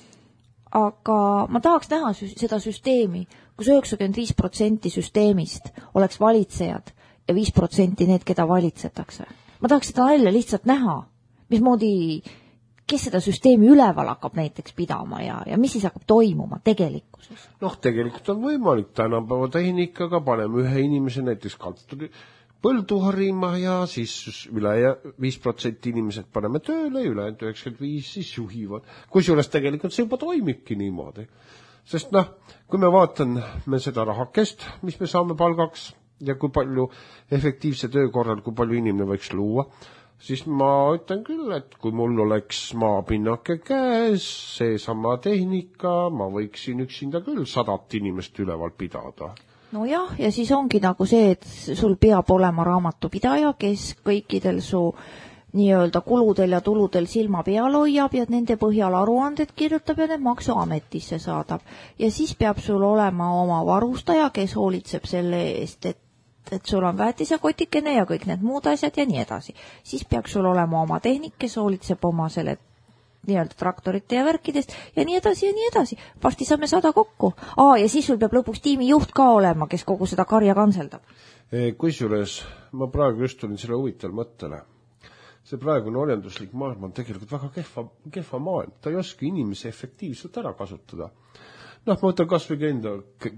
Aga ma tahaks näha seda süsteemi, kus üheksakümmend viis protsenti süsteemist oleks valitsejad ja viis protsenti need, keda valitsetakse. Ma tahaks seda välja lihtsalt näha, mismoodi, kes seda süsteemi üleval hakkab näiteks pidama ja, ja mis siis hakkab toimuma tegelikkuses? Noh, tegelikult on võimalik tänapäeva tehnikaga, paneme ühe inimese näiteks kanturi põldu harima ja siis üle viis protsenti inimesed paneme tööle ja üle üheksakümmend viis siis juhivad. Kusjuures tegelikult see juba toimibki niimoodi. Sest noh, kui me vaatan me seda rahakest, mis me saame palgaks, ja kui palju efektiivse töö korral, kui palju inimene võiks luua, siis ma ütlen küll, et kui mul oleks maapinnake käes, see sama tehnika, ma võiksin üksinda küll sadat inimest üleval pidada. No jah, ja siis ongi nagu see, et sul peab olema raamatupidaja, kes kõikidel su nii-öelda kuludel ja tuludel silma peal hoiab ja nende põhjal aruanded kirjutab ja need maksuametisse saadab. Ja siis peab sul olema oma varustaja, kes hoolitseb selle eest, et et sul on väetisekotikene ja kõik need muud asjad ja nii edasi. Siis peaks sul olema oma tehnik, kes hoolitseb oma selle nii-öelda traktorite ja värkidest ja nii edasi ja nii edasi. Varsti saame sada kokku. Aa, ja siis sul peab lõpuks tiimi juht ka olema, kes kogu seda karja kantseldab. Kusjuures ma praegu just tulin selle huvitaval mõttele. See praegune orjanduslik maailm on tegelikult väga kehva, kehva maailm. Ta ei oska inimese efektiivselt ära kasutada. Noh, ma võtan kas või enda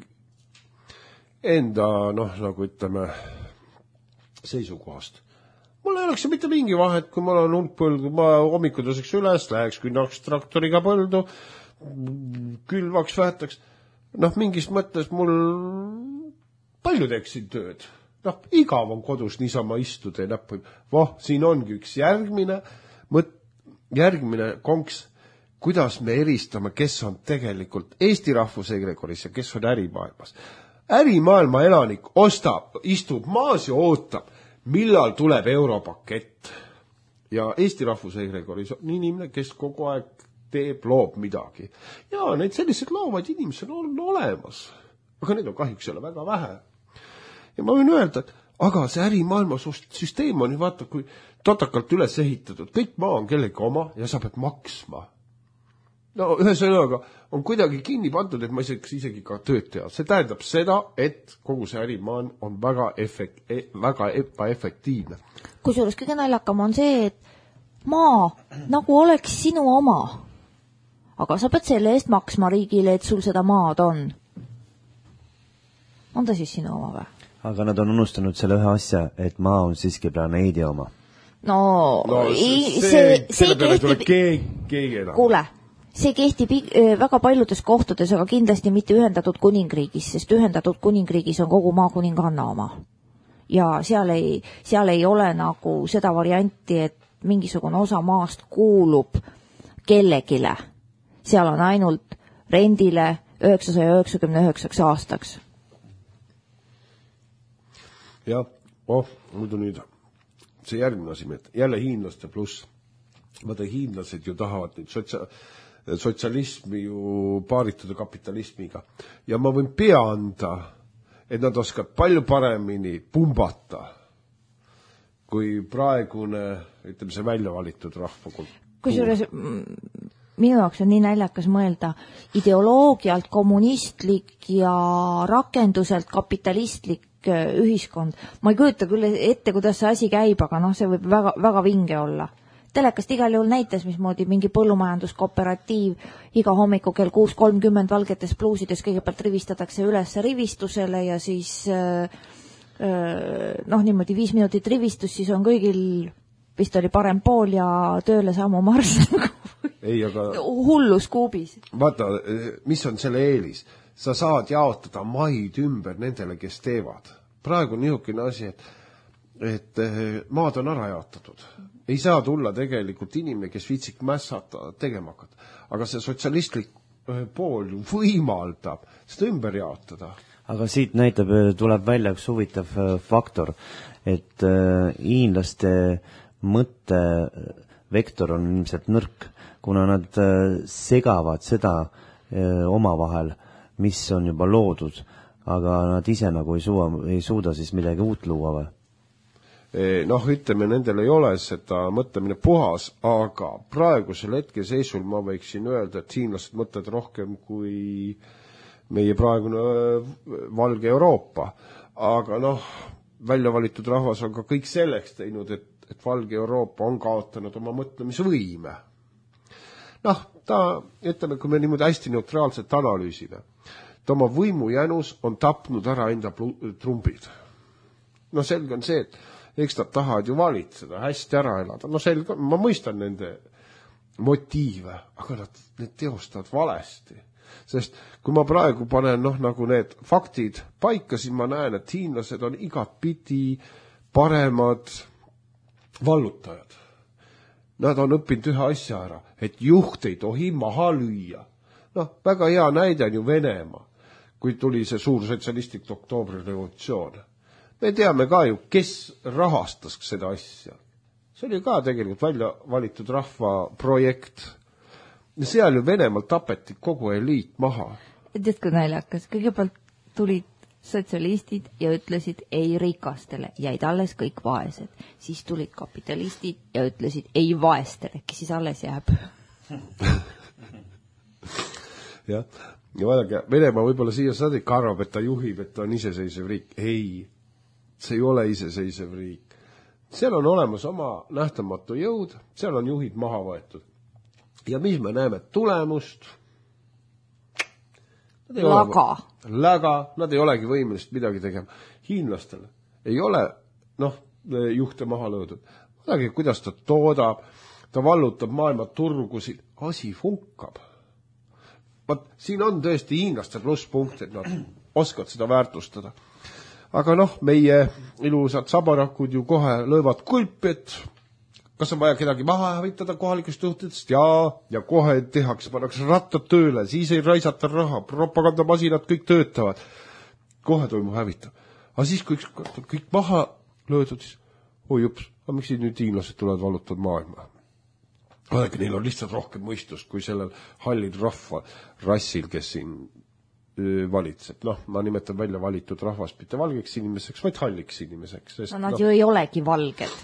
enda, noh, nagu ütleme, seisukohast. Mul ei oleks mitte mingi vahet, kui mul on hulk põldu, ma hommikud tõseks üles, läheks künnaks traktoriga põldu, külvaks, vähetaks. Noh, mingis mõttes mul palju teeksin tööd. Noh, igav on kodus niisama istuda ja näppu. Voh, siin ongi üks järgmine, mõt, järgmine konks, kuidas me eristame, kes on tegelikult Eesti rahvusegregoris ja kes on ärimaailmas. Ärimaailma elanik ostab, istub maas ja ootab, millal tuleb europakett. Ja Eesti rahvusegregoris on inimene, kes kogu aeg teeb, loob midagi. Ja neid sellised loovad inimesed on olemas. Aga neid on kahjuks jälle väga vähe. Ja ma võin öelda, et aga see ärimaailma süsteem on, vaata, kui totakalt üles ehitatud, kõik maa on kellegi oma ja sa pead maksma. No ühe sõnaga on kuidagi kinni pandud, et ma isegi, isegi ka tööd teha. See tähendab seda, et kogu see ärimaan on väga, efekt, väga ebaefektiivne. Kusjuures kõige naljakam on see, et maa nagu oleks sinu oma. Aga sa pead selle eest maksma riigile, et sul seda maad on. On ta siis sinu oma või? Aga nad on unustanud selle ühe asja, et maa on siiski planeedi oma. No, no ei, see, see, see kehtib... Keegi, keegi enam. Kuule. See kehtib väga paljudes kohtades, aga kindlasti mitte ühendatud kuningriigis, sest ühendatud kuningriigis on kogu maa kuninganna oma. Ja seal ei, seal ei ole nagu seda varianti, et mingisugune osa maast kuulub kellegile. Seal on ainult rendile üheksasaja üheksakümne üheksaks aastaks. Jah, oh, muidu nüüd see järgmine asi, jälle hiinlaste pluss. Vaata, hiinlased ju tahavad nüüd sotsia... sotsialismi ju paaritada kapitalismiga. Ja ma võin pea anda, et nad oskavad palju paremini pumbata kui praegune, ütleme see välja valitud rahvakult. Kusjuures minu jaoks on nii näljakas mõelda ideoloogialt kommunistlik ja rakenduselt kapitalistlik ühiskond. Ma ei kujuta küll ette, kuidas see asi käib, aga noh, see võib väga, väga vinge olla. Telekast igal juhul näitas, mismoodi mingi põllumajanduskooperatiiv iga hommiku kell kuus kolmkümmend valgetes pluusides kõigepealt rivistatakse üles rivistusele ja siis noh, niimoodi viis minutit rivistus, siis on kõigil vist oli parem pool ja tööle sammu marss ei, aga hullus kuubis. Vaata, mis on selle eelis? Sa saad jaotada maid ümber nendele, kes teevad. Praegu on niisugune asi, et, et maad on ära jaotatud. Ei saa tulla tegelikult inimene, kes viitsik mässata tegema hakata. Aga see sotsialistlik pool võimaldab seda ümber jaotada. Aga siit näitab, tuleb välja üks huvitav faktor, et hiinlaste mõttevektor on ilmselt nõrk, kuna nad segavad seda omavahel, mis on juba loodud, aga nad ise nagu ei, suua, ei suuda siis midagi uut luua või? Noh, ütleme, nendel ei ole seda mõtlemine puhas, aga praegusel hetke seisul ma võiksin öelda, et hiinlased mõtted rohkem kui meie praegune valge Euroopa. Aga noh, välja valitud rahvas on ka kõik selleks teinud, et, et valge Euroopa on kaotanud oma mõtlemisvõime. Noh, ta, ütleme, kui me niimoodi hästi neutraalselt analüüsime, ta oma võimujänus on tapnud ära enda trumbid. No selge on see, et eks nad tahavad ju valitseda, hästi ära elada. No selge, ma mõistan nende motiive, aga nad need teostavad valesti. Sest kui ma praegu panen noh, nagu need faktid paika, siis ma näen, et hiinlased on igat pidi paremad vallutajad. Nad on õppinud ühe asja ära, et juht ei tohi maha lüüa. Noh, väga hea näide on ju Venemaa, kui tuli see suur sotsialistlik oktoobri revolutsioon. Me teame ka ju, kes rahastas seda asja. See oli ka tegelikult välja valitud rahva projekt. Ja seal ju Venemaal tapeti kogu eliit maha. Tead, kui naljakas. Kõigepealt tulid sotsialistid ja ütlesid ei rikastele, jäid alles kõik vaesed. Siis tulid kapitalistid ja ütlesid ei vaestele, kes siis alles jääb. jah, ja vaadake, Venemaa võib-olla siia sadik arvab, et ta juhib, et ta on iseseisev riik. Ei, see ei ole iseseisev riik. Seal on olemas oma nähtamatu jõud, seal on juhid maha võetud. Ja mis me näeme tulemust? Laga. Läga, nad ei olegi võimelist midagi tegema. Hiinlastele ei ole noh, juhte maha löödud. Vaadake, kuidas ta toodab, ta vallutab maailma turgusid, asi funkab. Vaat, siin on tõesti hiinlaste plusspunkt, et nad oskavad seda väärtustada. Aga noh, meie ilusad sabarakud ju kohe löövad kulpi, et kas on vaja kedagi maha hävitada kohalikest juhtidest? Jaa, ja kohe tehakse, pannakse rattad tööle, siis ei raisata raha, propagandamasinad kõik töötavad. Kohe toimub hävitab. Aga siis, kui kõik maha löödud, siis oi jups, aga miks nüüd hiinlased tulevad valutavad maailma? Vaadake, neil on lihtsalt rohkem mõistust kui sellel hallid rahva rassil, kes siin öö, valitseb. Noh, ma nimetan välja valitud rahvas mitte valgeks inimeseks, vaid halliks inimeseks. Sest, no nad no, ju ei olegi valged.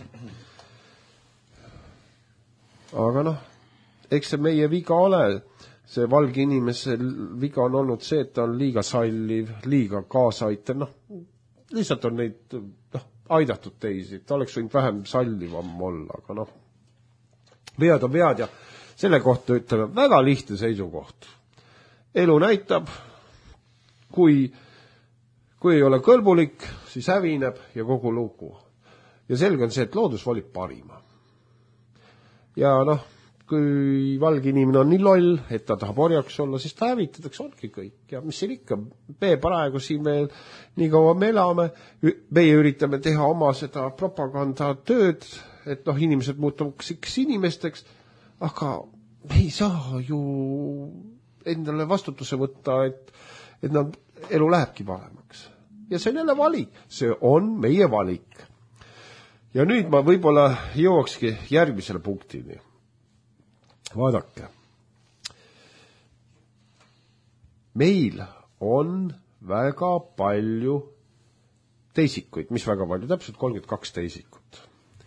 Aga noh, eks see meie viga ole, see valge inimese viga on olnud see, et ta on liiga salliv, liiga kaasaitav, noh, lihtsalt on neid noh, aidatud teisi, ta oleks võinud vähem sallivam olla, aga noh, vead on vead ja selle kohta ütleme väga lihtne seisukoht. Elu näitab, kui, kui ei ole kõlbulik, siis hävineb ja kogu lugu. Ja selge on see, et loodus valib parima. Ja noh, kui valge inimene on nii loll, et ta tahab orjaks olla, siis ta hävitatakse, ongi kõik. Ja mis siin ikka, me praegu siin veel nii kaua me elame, meie üritame teha oma seda propagandatööd, et noh, inimesed muutuks inimesteks, aga me ei saa ju endale vastutuse võtta, et, et nad, elu lähebki paremaks. Ja see on jälle valik, see on meie valik. Ja nüüd ma võib-olla jõuakski järgmisele punktini. Vaadake. Meil on väga palju teisikuid, mis väga palju, täpselt kolmkümmend kaks teisikut.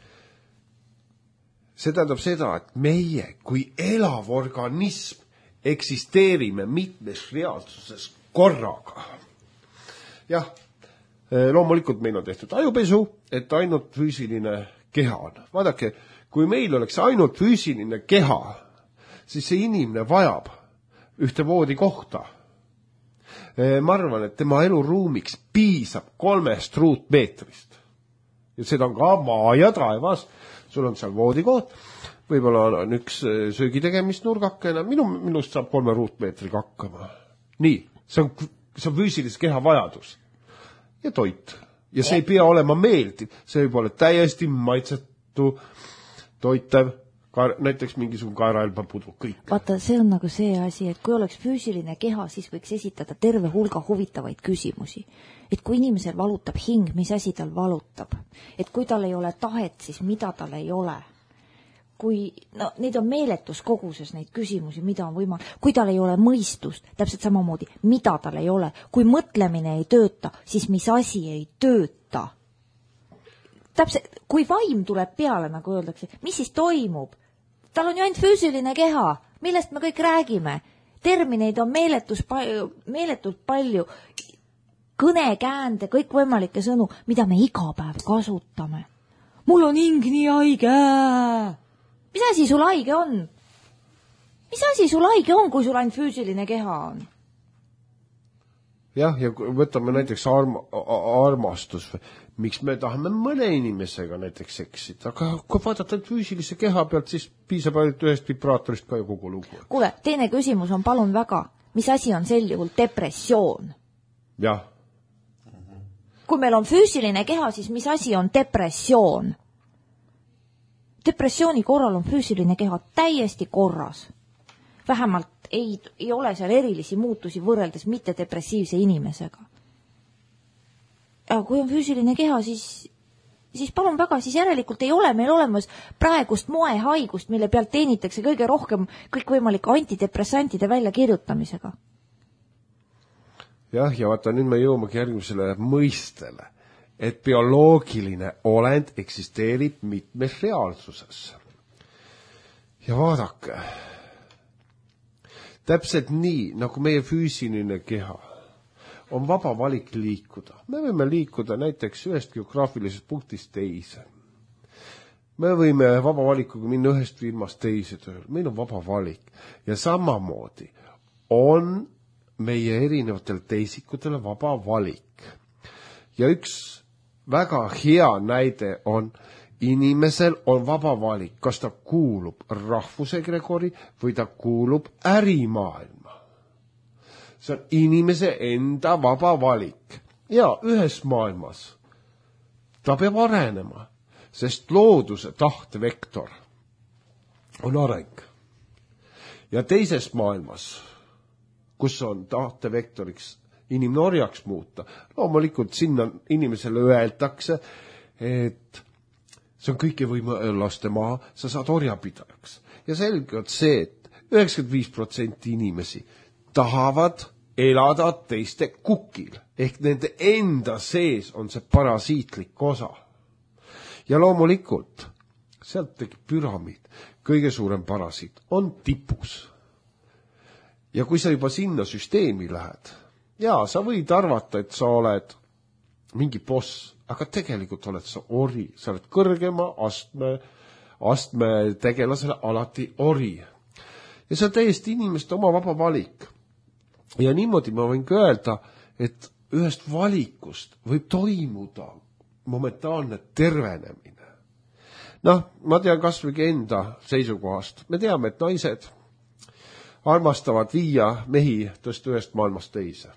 See tähendab seda, et meie kui elav organism eksisteerime mitmes reaalsuses korraga. Jah, loomulikult meil on tehtud ajupesu, et ainult füüsiline keha on. Vaadake, kui meil oleks ainult füüsiline keha, siis see inimene vajab ühte voodi kohta. Ma arvan, et tema eluruumiks piisab kolmest ruutmeetrist. Ja seda on ka maa ja taevas. Sul on seal voodikoht, võib-olla on üks söögitegemisnurgakene, minu, minust saab kolme ruutmeetriga hakkama. Nii, see on, see on füüsilise keha vajadus. Ja toit. Ja see ei pea olema meeldiv, see võib olla täiesti maitsetu, toitev, Kaar, näiteks mingisugune kaeraelbapudu, kõik. Vaata, see on nagu see asi, et kui oleks füüsiline keha, siis võiks esitada terve hulga huvitavaid küsimusi. Et kui inimesel valutab hing, mis asi tal valutab? Et kui tal ei ole tahet, siis mida tal ei ole? Kui, no, neid on meeletus koguses neid küsimusi, mida on võimalik. Kui tal ei ole mõistust, täpselt samamoodi, mida tal ei ole? Kui mõtlemine ei tööta, siis mis asi ei tööta? Täpselt, kui vaim tuleb peale, nagu öeldakse, mis siis toimub? Tal on ju ainult füüsiline keha, millest me kõik räägime. Termineid on meeletus palju, meeletult palju, kõnekäände, kõik võimalikke sõnu, mida me iga päev kasutame. Mul on hing nii haige. Mis asi sul haige on? Mis asi sul haige on, kui sul ainult füüsiline keha on? Jah, ja võtame näiteks arm, armastus. Miks me tahame mõne inimesega näiteks eksida? Aga kui vaadata füüsilise keha pealt, siis piisab ainult ühest vibraatorist ka ju kogu lugu. Kuule, teine küsimus on palun väga. Mis asi on sel juhul depressioon? Jah. Kui meil on füüsiline keha, siis mis asi on depressioon? Depressiooni korral on füüsiline keha täiesti korras. Vähemalt ei, ei ole seal erilisi muutusi võrreldes mitte depressiivse inimesega. Aga kui on füüsiline keha, siis, siis palun väga, siis järelikult ei ole meil olemas praegust moehaigust, mille pealt teenitakse kõige rohkem kõikvõimalike antidepressantide väljakirjutamisega. Jah, ja vaata, nüüd me jõuamegi järgmisele mõistele, et bioloogiline olend eksisteerib mitmes reaalsuses. Ja vaadake, täpselt nii, nagu meie füüsiline keha on vaba valik liikuda. Me võime liikuda näiteks ühest geograafilisest punktist teise. Me võime vaba valikuga minna ühest firmast teise tööl. Meil on vaba valik. Ja samamoodi on meie erinevatel teisikutele vaba valik. Ja üks väga hea näide on, inimesel on vaba valik, kas ta kuulub rahvusegregori või ta kuulub ärimaailma. See on inimese enda vaba valik. Ja ühes maailmas ta peab arenema, sest looduse tahtevektor on areng. Ja teises maailmas, kus on tahtevektoriks inimene orjaks muuta, loomulikult sinna inimesele öeldakse, et see on kõike võime laste maa, sa saad orjapidajaks. Ja selge on see, et üheksakümmend viis protsenti inimesi tahavad elada teiste kukil, ehk nende enda sees on see parasiitlik osa. Ja loomulikult, sealt tekib püramiid, kõige suurem parasiit on tipus. Ja kui sa juba sinna süsteemi lähed, jaa, sa võid arvata, et sa oled mingi boss, aga tegelikult oled sa ori, sa oled kõrgema astme, astme tegelasele alati ori. Ja see on täiesti inimeste oma vaba valik. Ja niimoodi ma võin ka öelda, et ühest valikust võib toimuda momentaalne tervenemine. Noh, ma tean kas või enda seisukohast. Me teame, et naised armastavad viia mehi tõsta ühest maailmast teise.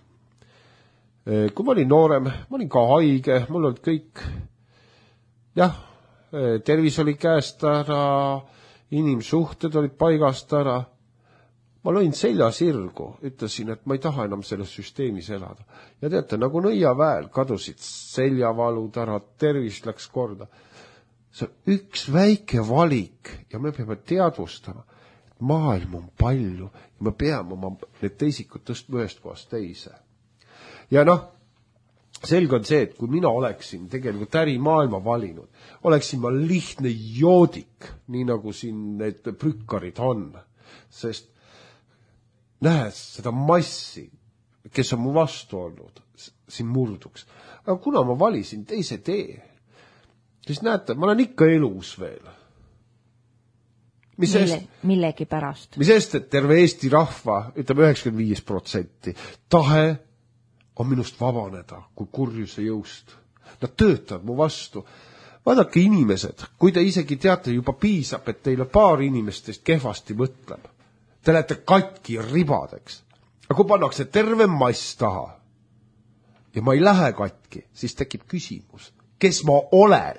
Kui ma olin noorem, ma olin ka haige, mul olid kõik, jah, tervis oli käest ära, inimsuhted olid paigast ära. Ma lõin selja sirgu, ütlesin, et ma ei taha enam selles süsteemis elada. Ja teate, nagu nõiaväel kadusid seljavalu ära, tervis läks korda. See on üks väike valik ja me peame teadvustama, et maailm on palju ja me peame oma need teisikud tõstma ühest kohast teise. Ja noh, selge on see, et kui mina oleksin tegelikult ärimaailma valinud, oleksin ma lihtne joodik, nii nagu siin need prükkarid on, sest nähes seda massi, kes on mu vastu olnud, siin murduks. Aga kuna ma valisin teise tee, siis näete, ma olen ikka elus veel. Mis Mille, eest, millegi pärast. mis eest, et terve Eesti rahva, ütleme üheksakümmend viis protsenti, tahe on minust vabaneda kui kurjuse jõust. Nad töötavad mu vastu. Vaadake inimesed, kui te isegi teate juba piisab, et teile paar inimestest kehvasti mõtleb. Te lähete katki ribadeks. Aga kui pannakse terve mass taha ja ma ei lähe katki, siis tekib küsimus, kes ma olen?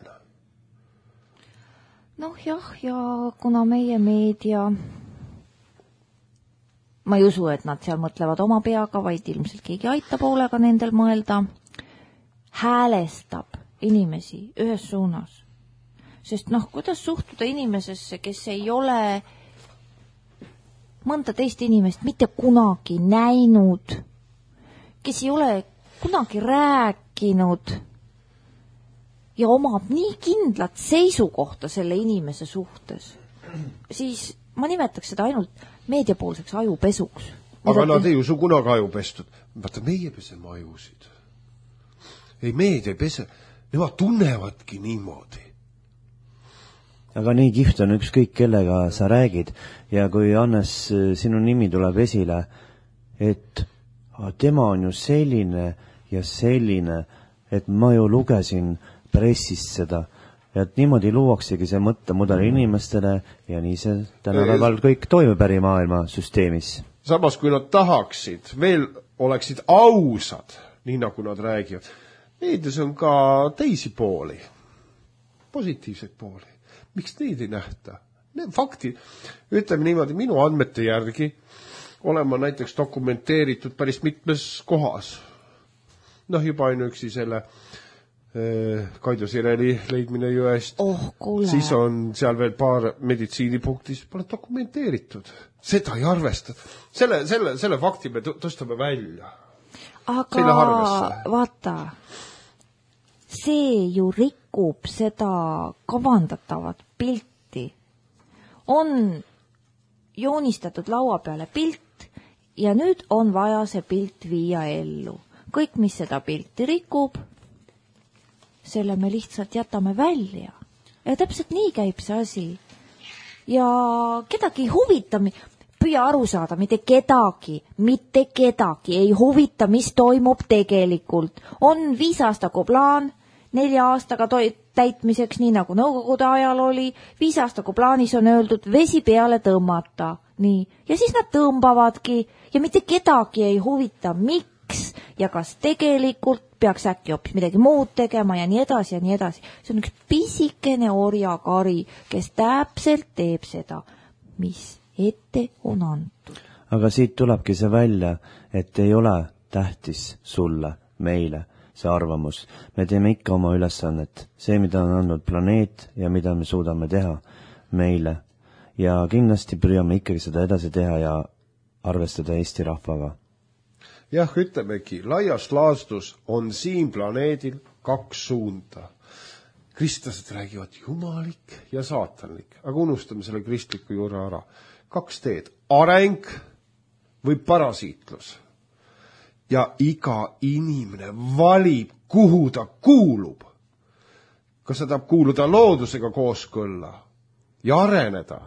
Noh jah, ja kuna meie meedia, ma ei usu, et nad seal mõtlevad oma peaga, vaid ilmselt keegi aitab hoolega nendel mõelda, häälestab inimesi ühes suunas. Sest noh, kuidas suhtuda inimesesse, kes ei ole mõnda teist inimest mitte kunagi näinud, kes ei ole kunagi rääkinud ja omab nii kindlat seisukohta selle inimese suhtes, siis ma nimetaks seda ainult meediapoolseks ajupesuks. Aga nad ei usu kunagi ajupestud. Vaata, meie peseme ajusid. Ei, meedia ei pese. Nemad tunnevadki niimoodi. Aga nii kihvt on ükskõik kellega sa räägid ja kui Hannes sinu nimi tuleb esile, et tema on ju selline ja selline, et ma ju lugesin pressist seda, et niimoodi luuaksegi see mõttemudel inimestele ja nii see tänapäeval kõik toimub ärimaailma süsteemis. Samas, kui nad tahaksid, veel oleksid ausad, nii nagu nad räägivad, meedias on ka teisi pooli, positiivseid pooli. Miks neid ei nähta? Need fakti, ütleme niimoodi, minu andmete järgi olen ma näiteks dokumenteeritud päris mitmes kohas. Noh, juba ainuüksi selle äh, Kaido Sireli leidmine jõest. Oh, kuule. Siis on seal veel paar meditsiinipunktis, pole dokumenteeritud. Seda ei arvesta. Selle, selle, selle fakti me tõstame välja. Aga vaata, see ju rikub seda kavandatavat pilti. On joonistatud laua peale pilt ja nüüd on vaja see pilt viia ellu. Kõik, mis seda pilti rikub, selle me lihtsalt jätame välja. Ja täpselt nii käib see asi. Ja kedagi ei huvita, püüa aru saada, mitte kedagi, mitte kedagi ei huvita, mis toimub tegelikult. On viisaastaku plaan, nelja aastaga täitmiseks, nii nagu nõukogude ajal oli, viisaastaku plaanis on öeldud vesi peale tõmmata. Nii. Ja siis nad tõmbavadki ja mitte kedagi ei huvita, miks ja kas tegelikult peaks äkki hoopis midagi muud tegema ja nii edasi ja nii edasi. See on üks pisikene orjakari, kes täpselt teeb seda, mis ette on antud. Aga siit tulebki see välja, et ei ole tähtis sulle, meile, see arvamus. Me teeme ikka oma ülesannet. See, mida on andnud planeet ja mida me suudame teha meile. Ja kindlasti püüame ikkagi seda edasi teha ja arvestada Eesti rahvaga. Jah, ütlemegi, laias laastus on siin planeedil kaks suunda. Kristlased räägivad jumalik ja saatanlik, aga unustame selle kristliku juurde ära. Kaks teed, areng või parasiitlus. Ja iga inimene valib, kuhu ta kuulub. Kas ta tahab kuuluda loodusega kooskõlla ja areneda?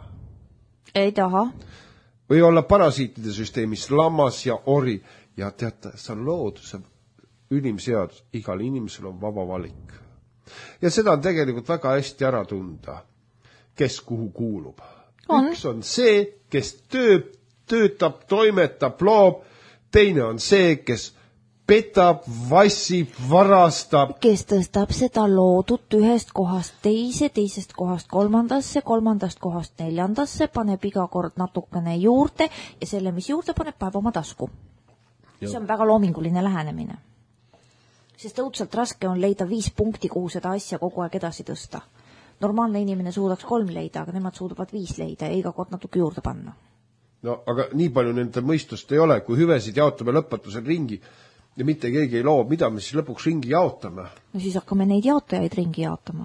Ei taha. Või olla parasiitide süsteemis lammas ja ori. Ja teate, see on looduse inimseadus. Igal inimesel on vaba valik. Ja seda on tegelikult väga hästi ära tunda, kes kuhu kuulub. On. Üks on see, kes tööb, töötab, toimetab, loob. Teine on see, kes petab, vassib, varastab. Kes tõstab seda loodut ühest kohast teise, teisest kohast kolmandasse, kolmandast kohast neljandasse, paneb iga kord natukene juurde ja selle, mis juurde paneb, päev oma tasku. See on väga loominguline lähenemine. Sest õudselt raske on leida viis punkti, kuhu seda asja kogu aeg edasi tõsta. Normaalne inimene suudaks kolm leida, aga nemad suudavad viis leida ja iga kord natuke juurde panna. No, aga nii palju nende mõistust ei ole, kui hüvesid jaotame lõpetusel ringi ja mitte keegi ei loo, mida me siis lõpuks ringi jaotame. No siis hakkame neid jaotajaid ringi jaotama.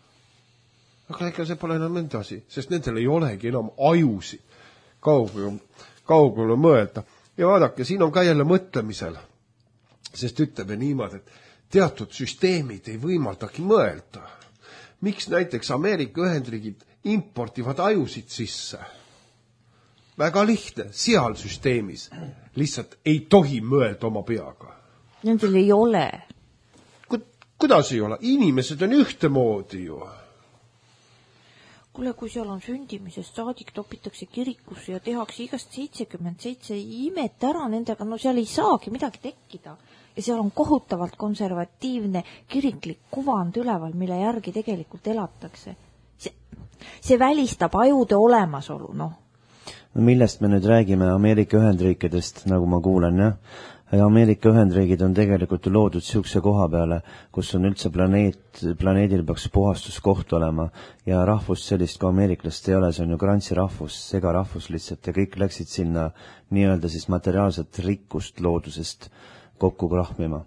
Aga ega see pole enam nende asi, sest nendel ei olegi enam ajusid kaugele, kaugele mõelda. ja vaadake, siin on ka jälle mõtlemisel, sest ütleme niimoodi, et teatud süsteemid ei võimaldagi mõelda. Miks näiteks Ameerika Ühendriigid importivad ajusid sisse? Väga lihtne, seal süsteemis lihtsalt ei tohi mõelda oma peaga. Nendel ei ole. Kuidas ei ole? Inimesed on ühtemoodi ju. Kuule, kui seal on sündimisest saadik, topitakse kirikusse ja tehakse igast seitsekümmend seitse imet ära nendega, no seal ei saagi midagi tekkida. Ja seal on kohutavalt konservatiivne kiriklik kuvand üleval, mille järgi tegelikult elatakse. See, see välistab ajude olemasolu, noh. No millest me nüüd räägime Ameerika Ühendriikidest, nagu ma kuulen, jah? Ameerika Ühendriigid on tegelikult loodud siukse koha peale, kus on üldse planeet, planeedil peaks puhastuskoht olema ja rahvust sellist kui ameeriklast ei ole, see on ju grantsi rahvus, sega rahvus lihtsalt ja kõik läksid sinna nii-öelda siis materiaalset rikkust loodusest kokku krahmima.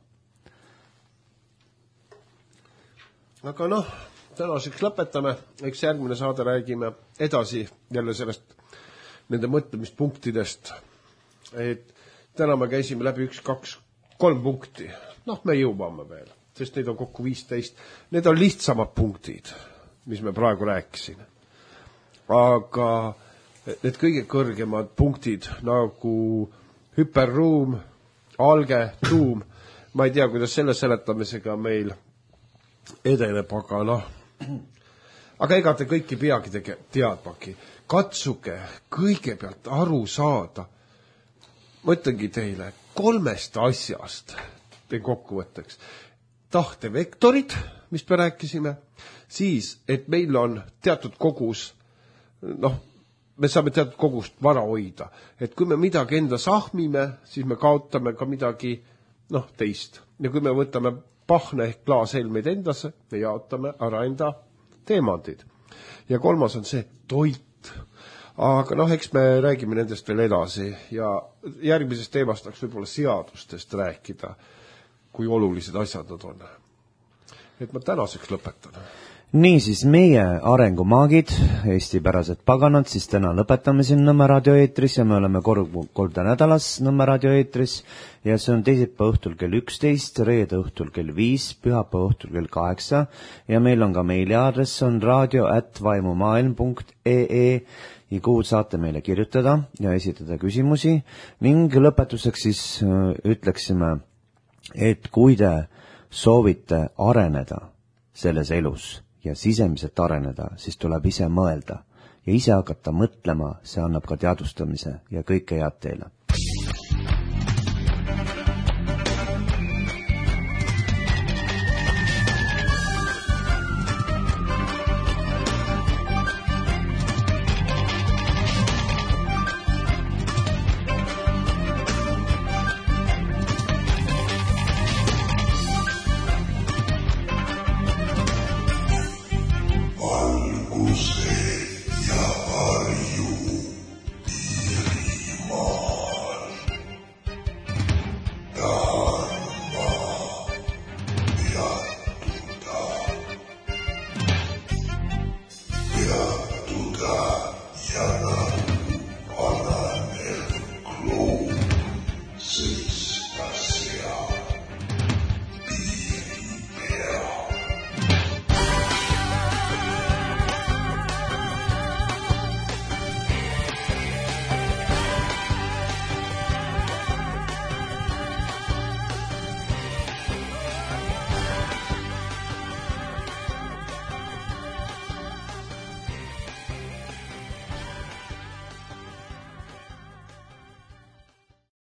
Aga noh, tänaseks lõpetame, eks järgmine saade räägime edasi jälle sellest nende mõtlemispunktidest, et täna me käisime läbi üks, kaks, kolm punkti. Noh, me jõuame veel, sest neid on kokku viisteist. Need on lihtsamad punktid, mis me praegu rääkisin. Aga need kõige kõrgemad punktid nagu hüperruum, alge, tuum, ma ei tea, kuidas selle seletamisega meil edeneb, aga noh. Aga ega te kõiki peagi tege, teadmagi. Katsuge kõigepealt aru saada, mõtlengi teile kolmest asjast teen kokkuvõtteks. Tahtevektorid, mis me rääkisime, siis, et meil on teatud kogus, noh, me saame teatud kogust vara hoida. Et kui me midagi enda sahmime, siis me kaotame ka midagi, noh, teist. Ja kui me võtame pahne ehk klaashelmeid endasse, me jaotame ära enda teemandid. Ja kolmas on see toit. Aga noh, eks me räägime nendest veel edasi ja järgmisest teemast tahaks võib-olla seadustest rääkida, kui olulised asjad nad on. Et ma tänaseks lõpetan. Nii siis meie arengumaagid, eestipärased paganad, siis täna lõpetame siin Nõmme raadioeetris ja me oleme korda nädalas Nõmme raadioeetris ja see on teisipäeva õhtul kell üksteist, reede õhtul kell viis, pühapäeva õhtul kell kaheksa ja meil on ka meiliaadress on radio at vaimumaailm punkt ee ja kuhu saate meile kirjutada ja esitada küsimusi ning lõpetuseks siis ütleksime, et kui te soovite areneda selles elus ja sisemiselt areneda, siis tuleb ise mõelda ja ise hakata mõtlema, see annab ka teadvustamise ja kõike head teile.